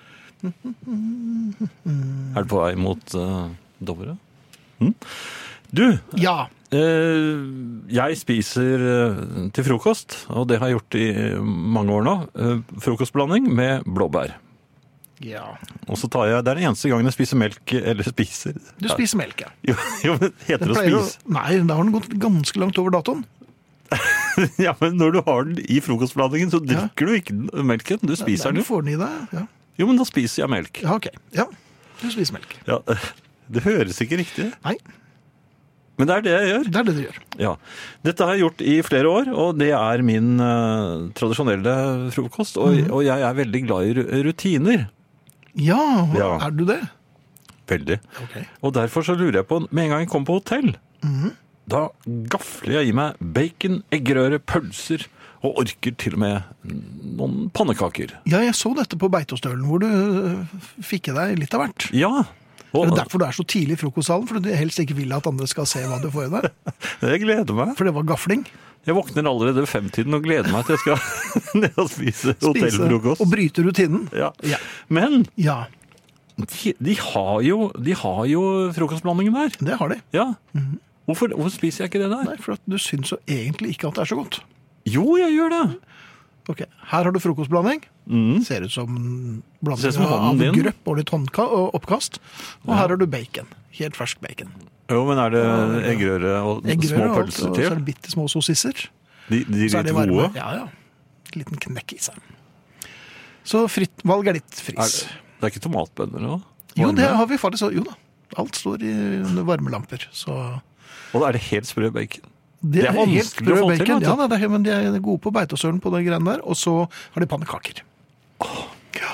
Er det på vei mot Dovre? Du, ja. Jeg spiser til frokost, og det har jeg gjort i mange år nå, frokostblanding med blåbær. Ja. Og så tar jeg, det er den eneste gangen jeg spiser melk, eller spiser. Du spiser melk, ja. Jo, men heter det å spise? Nei, da har den gått ganske langt over datoen. Ja, men når du har den i frokostblandingen, så drikker du ikke melken, du spiser den jo. Du får den i deg, ja. Jo, men da spiser jeg melk. Ja, ok. Ja, du spiser melk. Ja, det høres ikke riktig. Nei. Men det er det jeg gjør. Det er det du gjør. Ja. Dette har jeg gjort i flere år, og det er min tradisjonelle frokost, og jeg er veldig glad i rutiner. Ja, er du det? Veldig. Okay. Og derfor så lurer jeg på, med en gang jeg kom på hotell, da gafler jeg i meg bacon, eggerøre, pølser, og orker til og med noen pannekaker. Ja, jeg så dette på Beitostølen, hvor du fikk i deg litt av hvert. Ja. Og er det derfor du er så tidlig i frokostsalen? For du helst ikke vil at andre skal se hva du får i deg? Jeg gleder meg. For det var gafling? Jeg våkner allerede ved 5-tiden og gleder meg til jeg skal ned og spise hotellfrokost. Og bryte rutinen. Ja. Men de har jo frokostblandingen der. Det har de. Ja. Hvorfor spiser jeg ikke det der? Nei, for at du syns jo egentlig ikke at det er så godt. Jo, jeg gjør det. Ok, her har du frokostblanding. Ser ut som blanding av grøpp og litt oppkast. Og her har du bacon. Helt fersk bacon. Jo, men er det eggerøre og små pølser til? Og så er det bitte små sossisser. De litt gode? Ja. En liten knekk i seg. Så valg er ditt fris. Det er ikke tomatbønner nå? Jo, det har vi faktisk. Jo da. Alt står under varmelamper. Så. Og er det helt sprø bacon? Det er vanskelig å få til. Ja, men de er gode på Beitostølen på den greien der. Og så har de pannekaker. Ja.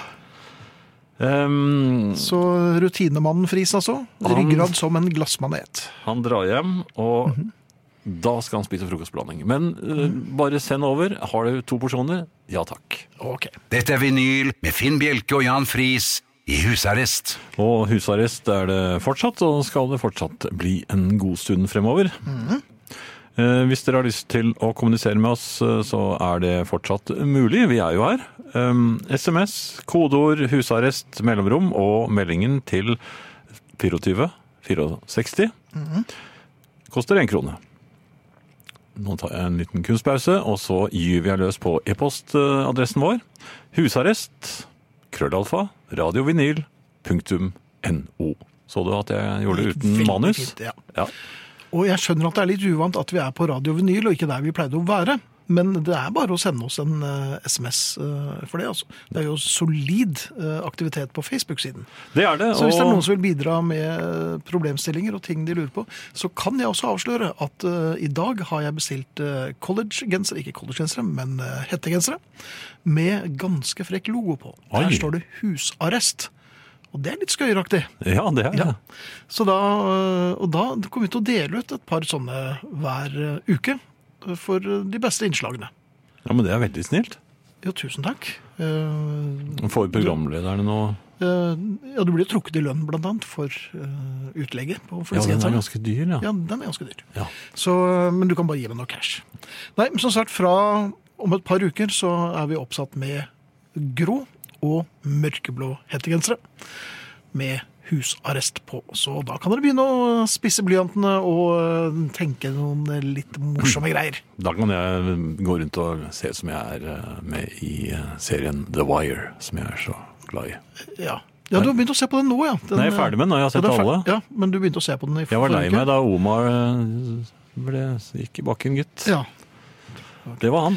Så rutinemannen Friis, altså. Ryggrad som en glassmanet. Han drar hjem, og da skal han spise frokostblanding. Men bare send over. Har du 2 porsjoner? Ja, takk. Ok. Dette er vinyl med Finn Bjelke og Jan Friis i husarrest. Og husarrest er det fortsatt, og skal det fortsatt bli en god stund fremover. Hvis dere har lyst til å kommunisere med oss, så er det fortsatt mulig. Vi er jo her. SMS, kodeord, husarrest, mellomrom og meldingen til 2464. Koster 1 krone. Nå tar jeg en liten kunstpause, og så gyver jeg løs på e-postadressen vår. Husarrest, @radiovinyl.no. Så du at jeg gjorde det uten manus? Fint, ja. Ja. Og jeg skjønner at det er litt uvant at vi er på Radio Vinyl, og ikke der vi pleide å være. Men det er bare å sende oss en SMS for det. Altså. Det er jo solid aktivitet på Facebook-siden. Det er det. Så hvis det er noen som vil bidra med problemstillinger og ting de lurer på, så kan jeg også avsløre at i dag har jeg bestilt college-gensere, ikke college-gensere, men hettegensere, med ganske frekk logo på. Oi. Der står det husarrest. Og det er litt skøyeraktig. Ja, det er det. Ja. Så da kommer vi til å dele ut et par sånne hver uke for de beste innslagene. Ja, men det er veldig snilt. Jo, tusen takk. For programlederne nå... Ja, du blir trukket i lønn blant annet for utlegget på Ja, den er ganske dyr, ja. Ja, den er ganske dyr. Ja. Så, men du kan bare gi meg noe cash. Nei, men som sagt, om et par uker så er vi oppsatt med grå og mørkeblå hettegensere med husarrest på. Så da kan dere begynne å spisse blyantene og tenke noen litt morsomme greier. Da kan jeg gå rundt og se ut som jeg er med i serien The Wire, som jeg er så glad i. Ja, du har begynt å se på den nå, ja. Den, Nei, jeg er ferdig med den, jeg har sett alle. Ja, men du begynte å se på den i Jeg var lei meg da Omar gikk i bakken, gitt. Ja. Det var han.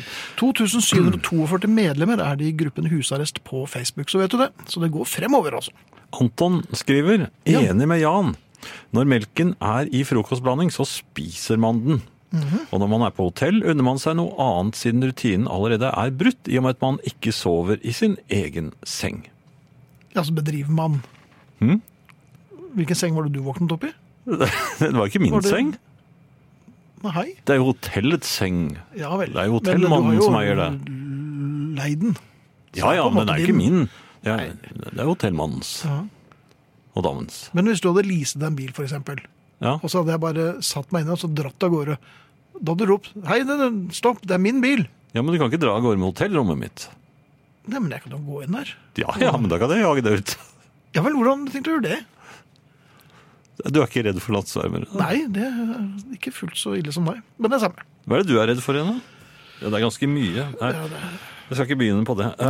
2742 medlemmer er det i gruppen Husarrest på Facebook, så vet du det. Så det går fremover, altså. Anton skriver, enig med Jan. Når melken er i frokostblanding, så spiser man den. Og når man er på hotell, unner man seg noe annet siden rutinen allerede er brutt, i og med at man ikke sover i sin egen seng. Ja, så bedriver man. Hvilken seng var det du våknet opp i? Det var ikke min seng. Nei. Det er jo hotellets seng. Ja vel. Det er jo hotellmannen som eier det. Leiden. Ja, men det er ikke min. Det er hotellmannens. Ja. Og damens. Men hvis du hadde leaset en bil, for eksempel, og så hadde jeg bare satt meg inn og så dratt av gårde, da hadde du ropt, hei, stopp, det er min bil. Ja, men du kan ikke dra av gårde med hotellrommet mitt. Nei, men jeg kan jo gå inn der. Ja, men da kan jeg jage det ut. Ja vel, hvordan tenkte du gjøre det? Du er ikke redd for nattsvermere? Nei, det er ikke fullt så ille som meg. Men det er samme. Hva er det du er redd for igjen, da? Ja, det er ganske mye. Nei, jeg skal ikke begynne på det.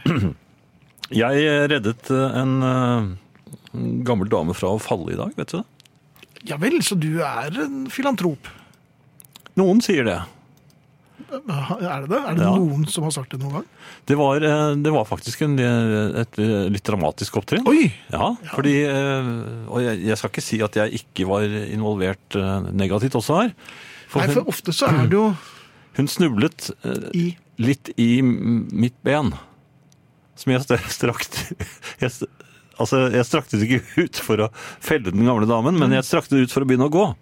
Jeg reddet en gammel dame fra å falle i dag, vet du det? Ja vel, så du er en filantrop. Noen sier det. Er det det? Er det noen som har sagt det noen gang? Det var faktisk et litt dramatisk opptrinn. Oi! Ja, fordi, og jeg skal ikke si at jeg ikke var involvert negativt også her. For ofte så er det jo... Hun snublet litt i mitt ben, som jeg strakte... Jeg strakte det ikke ut for å felle den gamle damen, men jeg strakte det ut for å begynne å gå.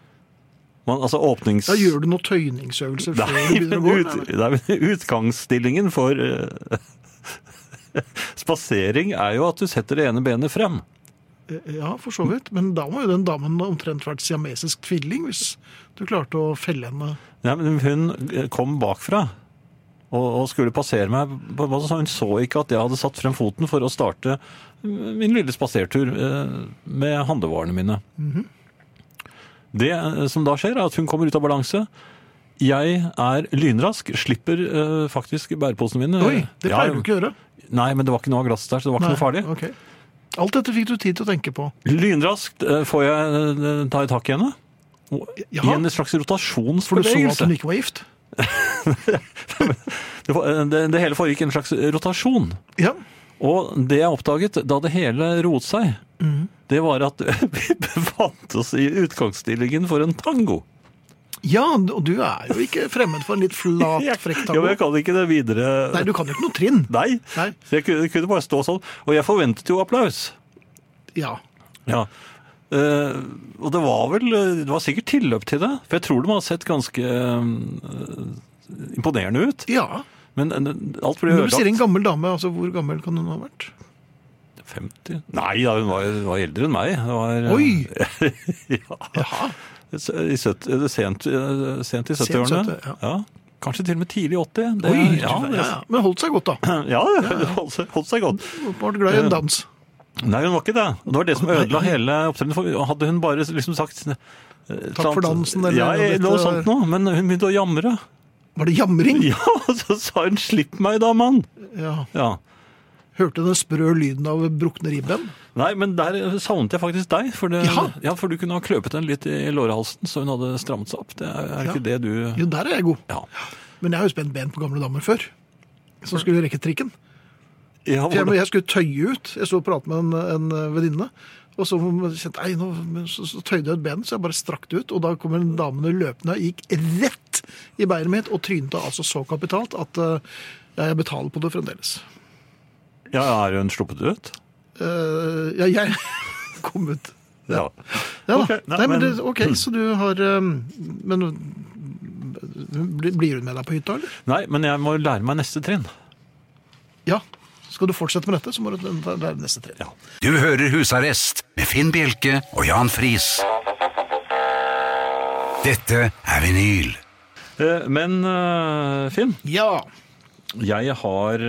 Da gjør du noen tøyningsøvelser før du begynner å gå? Nei, utgangsstillingen for spasering er jo at du setter det ene benet frem. Ja, for så vidt. Men da må jo den damen omtrent vært siamesisk tvilling, hvis du klarte å felle henne. Nei, men hun kom bakfra og skulle passere meg. Hun så ikke at jeg hadde satt frem foten for å starte min lille spasertur med handlevarene mine. Det som da skjer er at hun kommer ut av balanse. Jeg er lynrask, slipper faktisk bæreposene mine. Oi, det pleier du ikke å gjøre. Nei, men det var ikke noe av glass der, så det var ikke noe farlig. Okay. Alt dette fikk du tid til å tenke på. Lynraskt får jeg ta i tak i henne. I en slags rotasjonsbevegelse. For du så at hun ikke var gift? Det hele foregikk en slags rotasjon. Ja. Og det jeg oppdaget da det hele roet seg, det var at vi befant oss i utgangsstillingen for en tango. Ja, og du er jo ikke fremmed for en litt flat, frekk tango. Ja, men jeg kan ikke det videre. Nei, du kan jo ikke noe trinn. Nei. Så jeg kunne bare stå sånn. Og jeg forventet jo applaus. Ja. Og det var sikkert tilløp til det. For jeg tror de har sett ganske imponerende ut. Ja. Men alt ble ødelagt. Når du sier en gammel dame, altså hvor gammel kan hun ha vært? 50? Nei, hun var eldre enn meg. Oi! Ja. Sent i 70-årene. Ja. Kanskje til og med tidlig 80. Men holdt seg godt da. Ja, holdt seg godt. Var du glad i en dans? Nei, hun var ikke det. Det var det som ødela hele opptredningen. Hadde hun bare liksom sagt takk for dansen, eller noe sånt nå, men hun begynte å jamre. Var det jamring? Ja, så sa hun 'slipp meg da, mann'. Ja. Hørte den sprø lyden av brukne ribben? Nei, men der savnet jeg faktisk deg, for du kunne ha kløpet den litt i lårehalsen, så hun hadde strammet seg opp. Det er ikke det du... Jo, der er jeg god. Ja. Men jeg har jo spent ben på gamle damer før, så skulle jeg rekke trikken. Ja, jeg skulle tøye ut. Jeg stod og pratet med en venninne, og så kjente jeg, så tøyde jeg ut ben, så jeg bare strakk det ut, og da kom en damene løpende, gikk rett i beinet mitt, og trynte altså så kapitalt at jeg betaler på det fremdeles. Ja, er hun sluppet ut? Jeg kom ut. Ja. Okay. Nei, men ok, så du har... Men blir hun med deg på hytta, eller? Nei, men jeg må lære meg neste trinn. Ja, skal du fortsette med dette, så må du lære neste trinn. Ja. Du hører Husarrest med Finn Bjelke og Jan Friis. Dette er vinyl. Men Finn? Ja. Jeg har...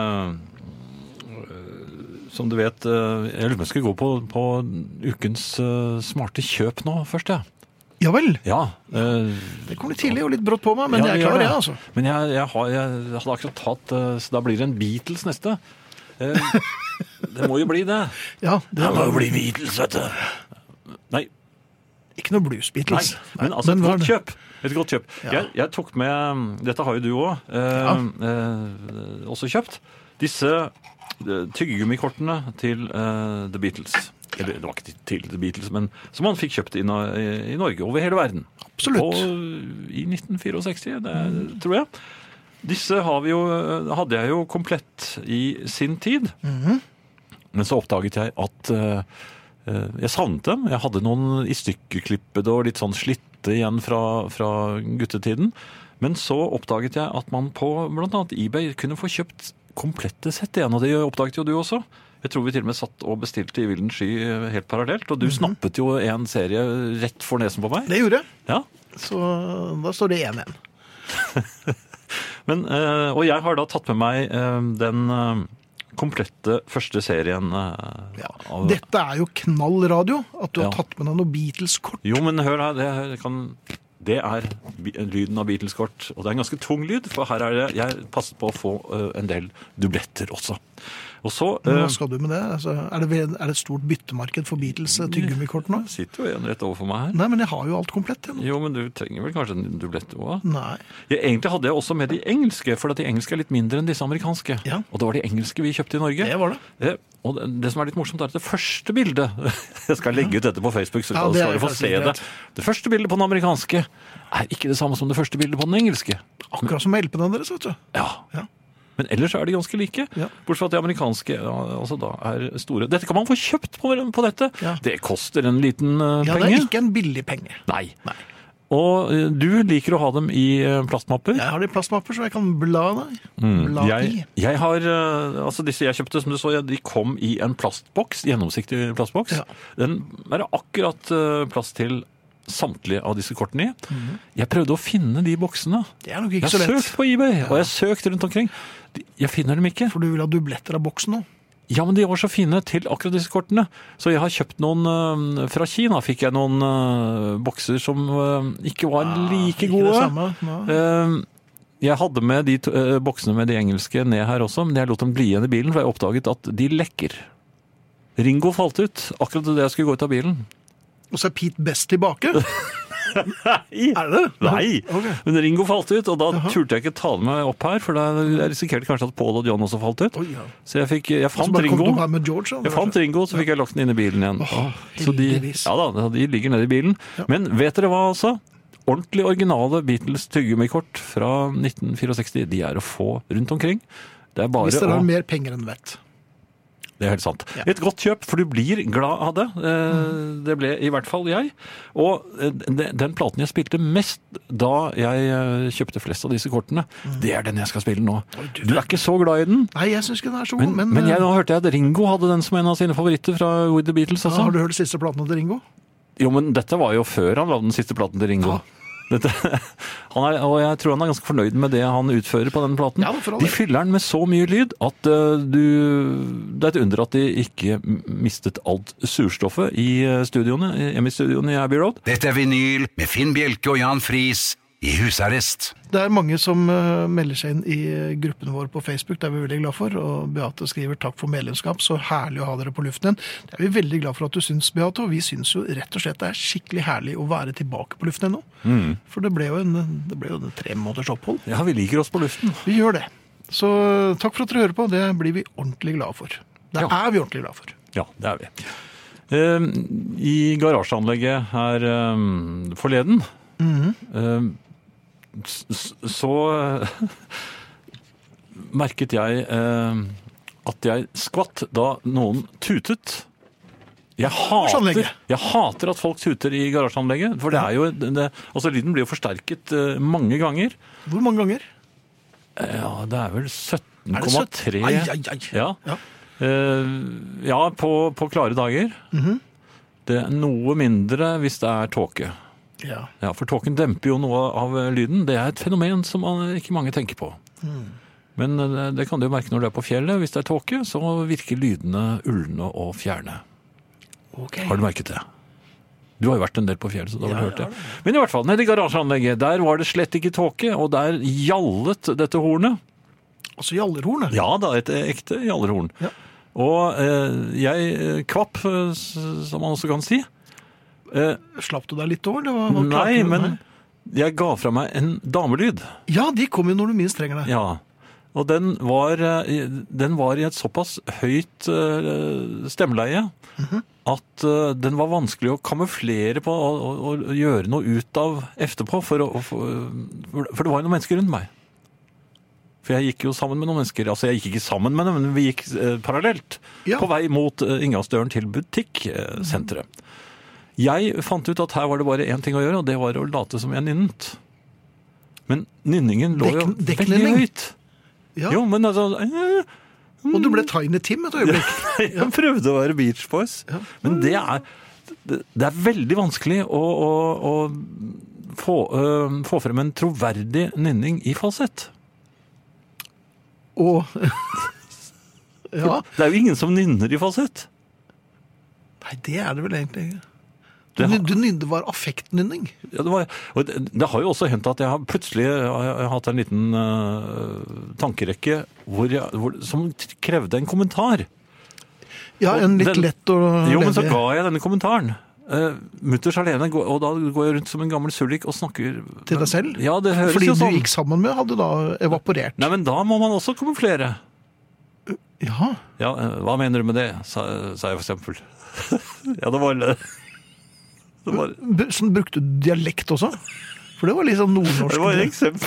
som du vet, jeg lurer på om jeg skal gå på ukens smarte kjøp nå først, ja. Ja vel? Ja. Det kom litt tidlig og litt brått på meg, men jeg er klar, jeg, altså. Men jeg hadde akkurat tatt, så da blir det en Beatles neste. Det må jo bli det. Ja, det må jo bli Beatles, vet du. Nei. Ikke noe Blues Beatles. Nei, men altså et godt kjøp. Ja. Jeg tok med, dette har jo du også kjøpt, disse tyggegummikortene til The Beatles. Eller det var ikke til The Beatles, men som man fikk kjøpt i Norge over hele verden. Absolutt. I 1964, det tror jeg. Disse hadde jeg jo komplett i sin tid. Men så oppdaget jeg at jeg savnet dem. Jeg hadde noen i stykkeklippede og litt sånn slitte igjen fra guttetiden. Men så oppdaget jeg at man på blant annet eBay kunne få kjøpt komplette sett igjen, og det oppdaget jo du også. Jeg tror vi til og med satt og bestilte i Vilden Sky helt parallelt, og du snappet jo en serie rett for nesen på meg. Det gjorde jeg. Ja. Så da står det 1-1. Men, og jeg har da tatt med meg den komplette første serien. Dette er jo knall radio, at du har tatt med deg noe Beatles-kort. Jo, men hør her, det er lyden av Beatles-kort, og det er en ganske tung lyd, for her jeg passet på å få en del dubletter også. Og så, hva skal du med det? Altså, er det et stort byttemarked for Beatles tyggummikort nå? Det sitter jo en rett overfor meg her. Nei, men jeg har jo alt komplett. Jo, men du trenger vel kanskje en dublett også? Nei. Egentlig hadde jeg også med de engelske, for de engelske er litt mindre enn disse amerikanske. Ja. Og det var de engelske vi kjøpte i Norge. Det var det. Og det som er litt morsomt er at det første bildet, jeg skal legge ut dette på Facebook, så skal du få se det. Det første bildet på den amerikanske er ikke det samme som det første bildet på den engelske. Akkurat som LP-en deres, vet du. Ja. Men ellers er de ganske like. Ja. Bortsett fra at de amerikanske altså da er store. Dette kan man få kjøpt på dette. Ja. Det koster en liten penge. Ja, det er ikke en billig penge. Nei. Og du liker å ha dem i plastmapper? Jeg har de plastmapper, så jeg kan bla i. Jeg har, altså disse jeg kjøpte, som du så, de kom i en plastboks, gjennomsiktig plastboks. Ja. Den er akkurat plass til samtlige av disse kortene i. Jeg prøvde å finne de boksene. Det er nok ikke så lett. Jeg har søkt på eBay, og jeg har søkt rundt omkring. Jeg finner dem ikke. For du vil ha dubletter av boksen nå? Ja, men de var så fine til akkurat disse kortene. Så jeg har kjøpt noen fra Kina. Fikk jeg noen bokser som ikke var like gode. Ikke det samme. Jeg hadde med de boksene med de engelske ned her også, men jeg lot dem bli igjen i bilen, for jeg oppdaget at de lekker. Ringo falt ut akkurat da jeg skulle gå ut av bilen. Og så er Pete Best tilbake? Nei. Er det? Nei. Okay. Men Ringo falt ut, og da turte jeg ikke ta det med opp her, for da jeg risikerte kanskje at Paul og John også falt ut. Så jeg fant Ringo. Jeg fant Ringo, så fikk jeg lagt den inn i bilen igjen. Så de ligger nede i bilen. Ja. Men vet dere hva altså? Ordentlig originale Beatles tyggegumikort fra 1964, de er å få rundt omkring. Det er bare hvis dere har mer penger enn vett. Det er helt sant. Ja. Et godt kjøp, for du blir glad av det. Det ble i hvert fall jeg. Og den platen jeg spilte mest da jeg kjøpte flest av disse kortene, det er den jeg skal spille nå. Du er ikke så glad i den? Nei, jeg synes ikke den er så god. Men nå hørte jeg at Ringo hadde den som en av sine favoritter fra With the Beatles også. Har du hørt de siste platene til Ringo? Jo, men dette var jo før han la den siste platen til Ringo. Ja. Og jeg tror han er ganske fornøyd med det han utfører på den platen. Ja, for all De del. fyller den med så mye lyd at det er et under at de ikke mistet alt surstoffet hjemme i studioene i Abbey Road. Dette er Vinyl med Finn Bjelke og Jan Friis i husarrest. Det er mange som melder seg inn i gruppen vår på Facebook, det er vi veldig glad for, og Beate skriver takk for medlemskap, så herlig å ha dere på luften igjen. Det er vi veldig glad for at du syns, Beate, og vi syns jo rett og slett det er skikkelig herlig å være tilbake på luften igjen nå. For det ble jo en 3 måneders opphold. Ja, vi liker oss på luften. Vi gjør det. Så takk for at dere hører på, det blir vi ordentlig glad for. Det er vi ordentlig glad for. Ja, det er vi. I garasjeanlegget her forleden, så merket jeg at jeg skvatt da noen tutet. Jeg hater at folk tuter i garasjeanlegget, for det er jo, altså lyden blir jo forsterket mange ganger. Hvor mange ganger? Ja, det er vel 17,3. Ja. Ja, på klare dager. Det er noe mindre hvis det er tåke. Ja. Ja, for tåken demper jo noe av lyden. Det er et fenomen som ikke mange tenker på. Men det kan du jo merke når du er på fjellet. Hvis det er tåke, så virker lydene ulne og fjerne. Okay. Har du merket det? Du har jo vært en del på fjellet, så da har du hørt det. Men i hvert fall, nede i garasjeanlegget, der var det slett ikke tåke, og der gjallet dette hornet. Altså jallerhornet? Ja, da, et ekte jallerhorn. Ja. Og jeg kvapp, som man også kan si. Slapp du deg litt over? Nei, men jeg ga fra meg en damelyd. Ja, de kom jo når du minst trenger det. Ja, og den var i et såpass høyt stemmeleie at den var vanskelig å kamuflere på og gjøre noe ut av etterpå, for det var jo noen mennesker rundt meg. For jeg gikk jo sammen med noen mennesker, altså jeg gikk ikke sammen med dem, men vi gikk parallelt på vei mot inngangsdøren til butikksenteret. Jeg fant ut at her var det bare en ting å gjøre, og det var å late som jeg nynnet. Men nynningen lå jo veldig høyt. Ja. Jo, men altså... Og du ble Tiny Tim et øyeblikk. Jeg prøvde å være Beach Boys. Ja. Men det er veldig vanskelig å få frem en troverdig nynning i falsett. Og... ja. Det er jo ingen som nynner i falsett. Nei, det er det vel egentlig ikke. Det var affektnynning. Ja, det har jo også hendt at jeg har plutselig hatt en liten tankerekke som krevde en kommentar. Ja, en litt lett og ledig. Jo, men så ga jeg denne kommentaren. Mutters alene, og da går jeg rundt som en gammel sullik og snakker... Til deg selv? Ja, det høres fordi jo sånn. Fordi du gikk sammen med hadde da evaporert. Nei, men da må man også kamuflere. Ja. Ja, hva mener du med det, sa jeg for eksempel. Ja, det var... Sånn brukte du dialekt også? For det var liksom nordnorsk. Det var et eksempel.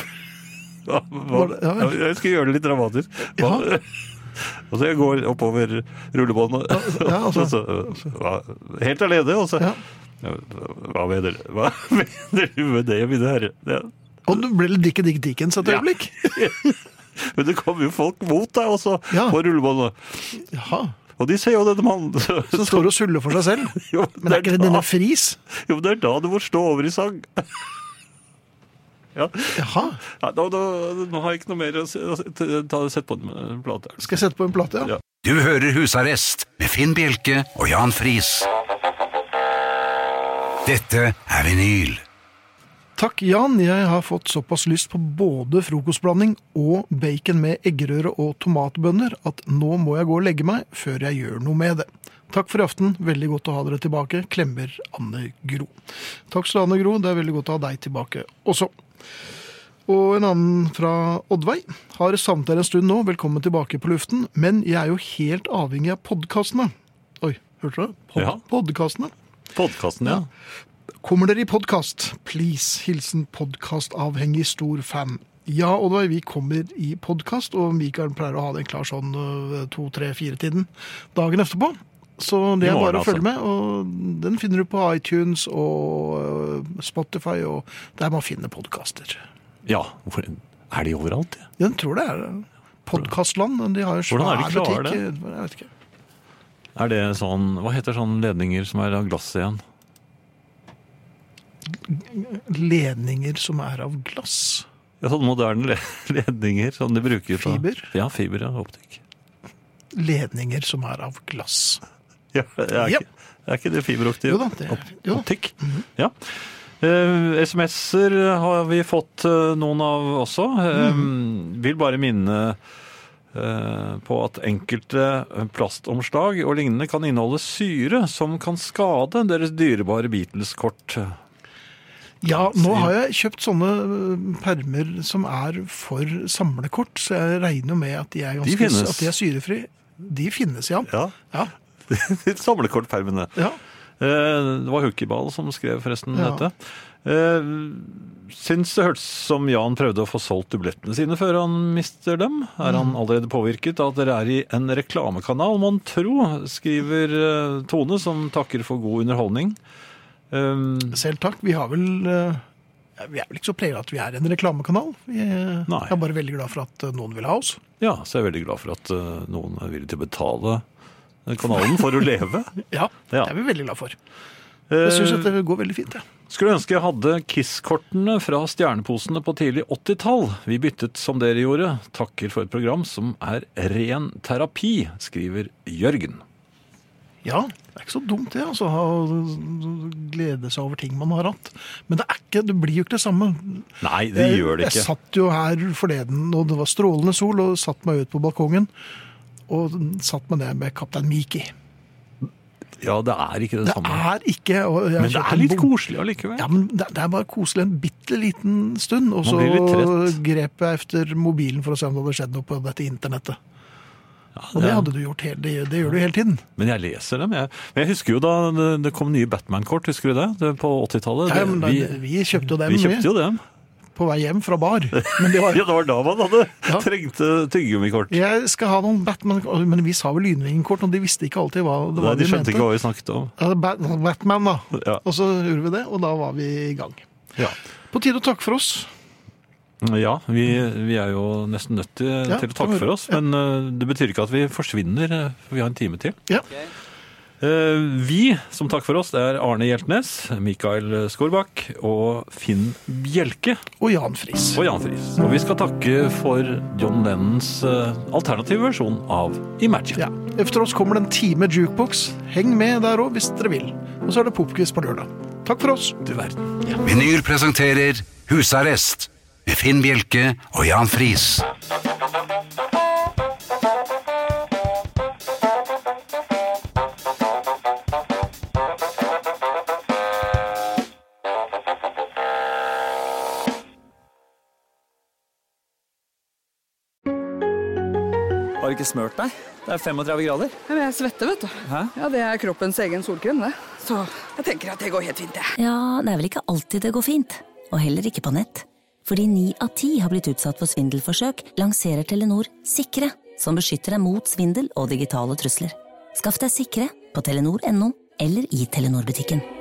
Jeg skal gjøre det litt dramatisk. Ja. Og så jeg går oppover rullebåndet. Ja, altså. Helt alene, og så... Ja. Hva mener du med det, mine herre? Ja. Og du ble litt dikkens et øyeblikk. Ja. Men det kom jo folk mot deg også, på rullebåndet. Jaha. Og de ser jo denne mannen som står og suller for seg selv. Jo, men er ikke det denne Friis? Jo, det er da du må stå over i sang. Ja. Jaha. Ja, nå har jeg ikke noe mer å sette på en plate. Skal jeg sette på en plate, ja? Du hører Husarrest med Finn Bjelke og Jan Friis. Dette er Vinyl. Takk, Jan. Jeg har fått såpass lyst på både frokostblanding og bacon med eggerøre og tomatbønner at nå må jeg gå og legge meg før jeg gjør noe med det. Takk for i aften. Veldig godt å ha dere tilbake. Klemmer Anne Gro. Takk skal du ha, Anne Gro. Det er veldig godt å ha deg tilbake også. Og en annen fra Oddveig. Har savnet dere en stund nå. Velkommen tilbake på luften. Men jeg er jo helt avhengig av podcastene. Oi, hørte du det? Podcastene. Podcasten, ja. Kommer dere i podcast? Please. Hilsen podcastavhengig stor fan. Ja, Oddveig, vi kommer i podcast, og Mikael pleier å ha den klar sånn 2-3-4-tiden dagen etterpå. Så det er bare å følge med, og den finner du på iTunes og Spotify, og der man finner podcaster. Ja, er de overalt? Ja? Jeg tror det er podcastland, de har jo svær butikk. Jeg vet ikke. Er det sånn, hva heter sånn ledninger som er av glass igjen? ledninger som av glass. Ja, sånne moderne ledninger som de bruker på... Fiber? Ja, fiber og optikk. Ledninger som av glass. Ja, er ikke det fiberoptikk? Jo da, det er optikk. Ja. SMS-er har vi fått noen av også. Vil bare minne på at enkelte plastomslag og lignende kan inneholde syre som kan skade deres dyrebare Beatles-kort. Ja, nå har jeg kjøpt sånne permer som for samlekort, så jeg regner med at de at de syrefri. De finnes, ja. Ja. Samlekortpermene. Ja. Det var Hukkiball som skrev forresten dette. Syns det hørtes som Jan prøvde å få solgt dublettene sine før han mister dem. Er han allerede påvirket av at dere i en reklamekanal, mon tro, skriver Tone, som takker for god underholdning. Selv takk. Vi er vel ikke så preget at vi en reklamekanal. Vi er bare veldig glad for at noen vil ha oss. Ja, så jeg veldig glad for at noen villig til å betale kanalen for å leve. Ja, det vi veldig glad for. Jeg synes at det går veldig fint, ja. Skulle ønske jeg hadde KISS-kortene fra stjerneposene på tidlig 80-tall. Vi byttet som dere gjorde. Takker for et program som ren terapi, skriver Jørgen. Ja, det ikke så dumt det, altså, å glede seg over ting man har hatt. Men det blir jo ikke det samme. Nei, det gjør det ikke. Jeg satt jo her forleden, og det var strålende sol, og satt meg ut på balkongen, og satt meg ned med Kaptein Miki. Ja, det ikke det samme. Det ikke. Men det litt koselig allikevel. Ja, men det bare koselig en bitteliten stund, og så grep jeg efter mobilen for å se om det hadde skjedd noe på dette internettet. Ja, og det hadde du gjort, det gjør du hele tiden. Men jeg leser dem. Men jeg husker jo da det kom nye Batman-kort, husker du det? På 80-tallet. Ja, men vi kjøpte jo dem. Vi kjøpte jo dem. På vei hjem fra bar. Men det var, ja, det var da man hadde trengte tyggummikort. Jeg skal ha noen Batman, men vi sa vel Lynvingen-kort, og de visste ikke alltid hva det var de skjønte ikke hva vi snakket om. Batman da. Ja. Og så gjorde vi det, og da var vi i gang. Ja. På tide å takke for oss. Ja, vi jo nesten nødt til å takke for oss, men det betyr ikke at vi forsvinner, for vi har en time til. Ja. Vi som takk for oss, det Arne Hjeltnes, Mikael Skorbakk og Finn Bjelke. Og Jan Friis. Og vi skal takke for John Lennons alternative versjon av Imagine. Ja. Efter oss kommer det en time jukebox. Heng med der også, hvis dere vil. Og så det popquiz på lørdag. Takk for oss. Du verden. Ja. Vinyl presenterer Husarrest med Finn Bjelke og Jan Friis. Har du ikke smørt deg? Det 35 grader. Ja, jeg svetter, vet du. Hæ? Ja, det kroppens egen solkrem, det. Så jeg tenker at det går helt fint, det. Ja, det vel ikke alltid det går fint. Og heller ikke på nett. Fordi 9 av 10 har blitt utsatt for svindelforsøk, lanserer Telenor Sikre, som beskytter deg mot svindel og digitale trusler. Skaff deg Sikre på telenor.no eller i Telenor-butikken.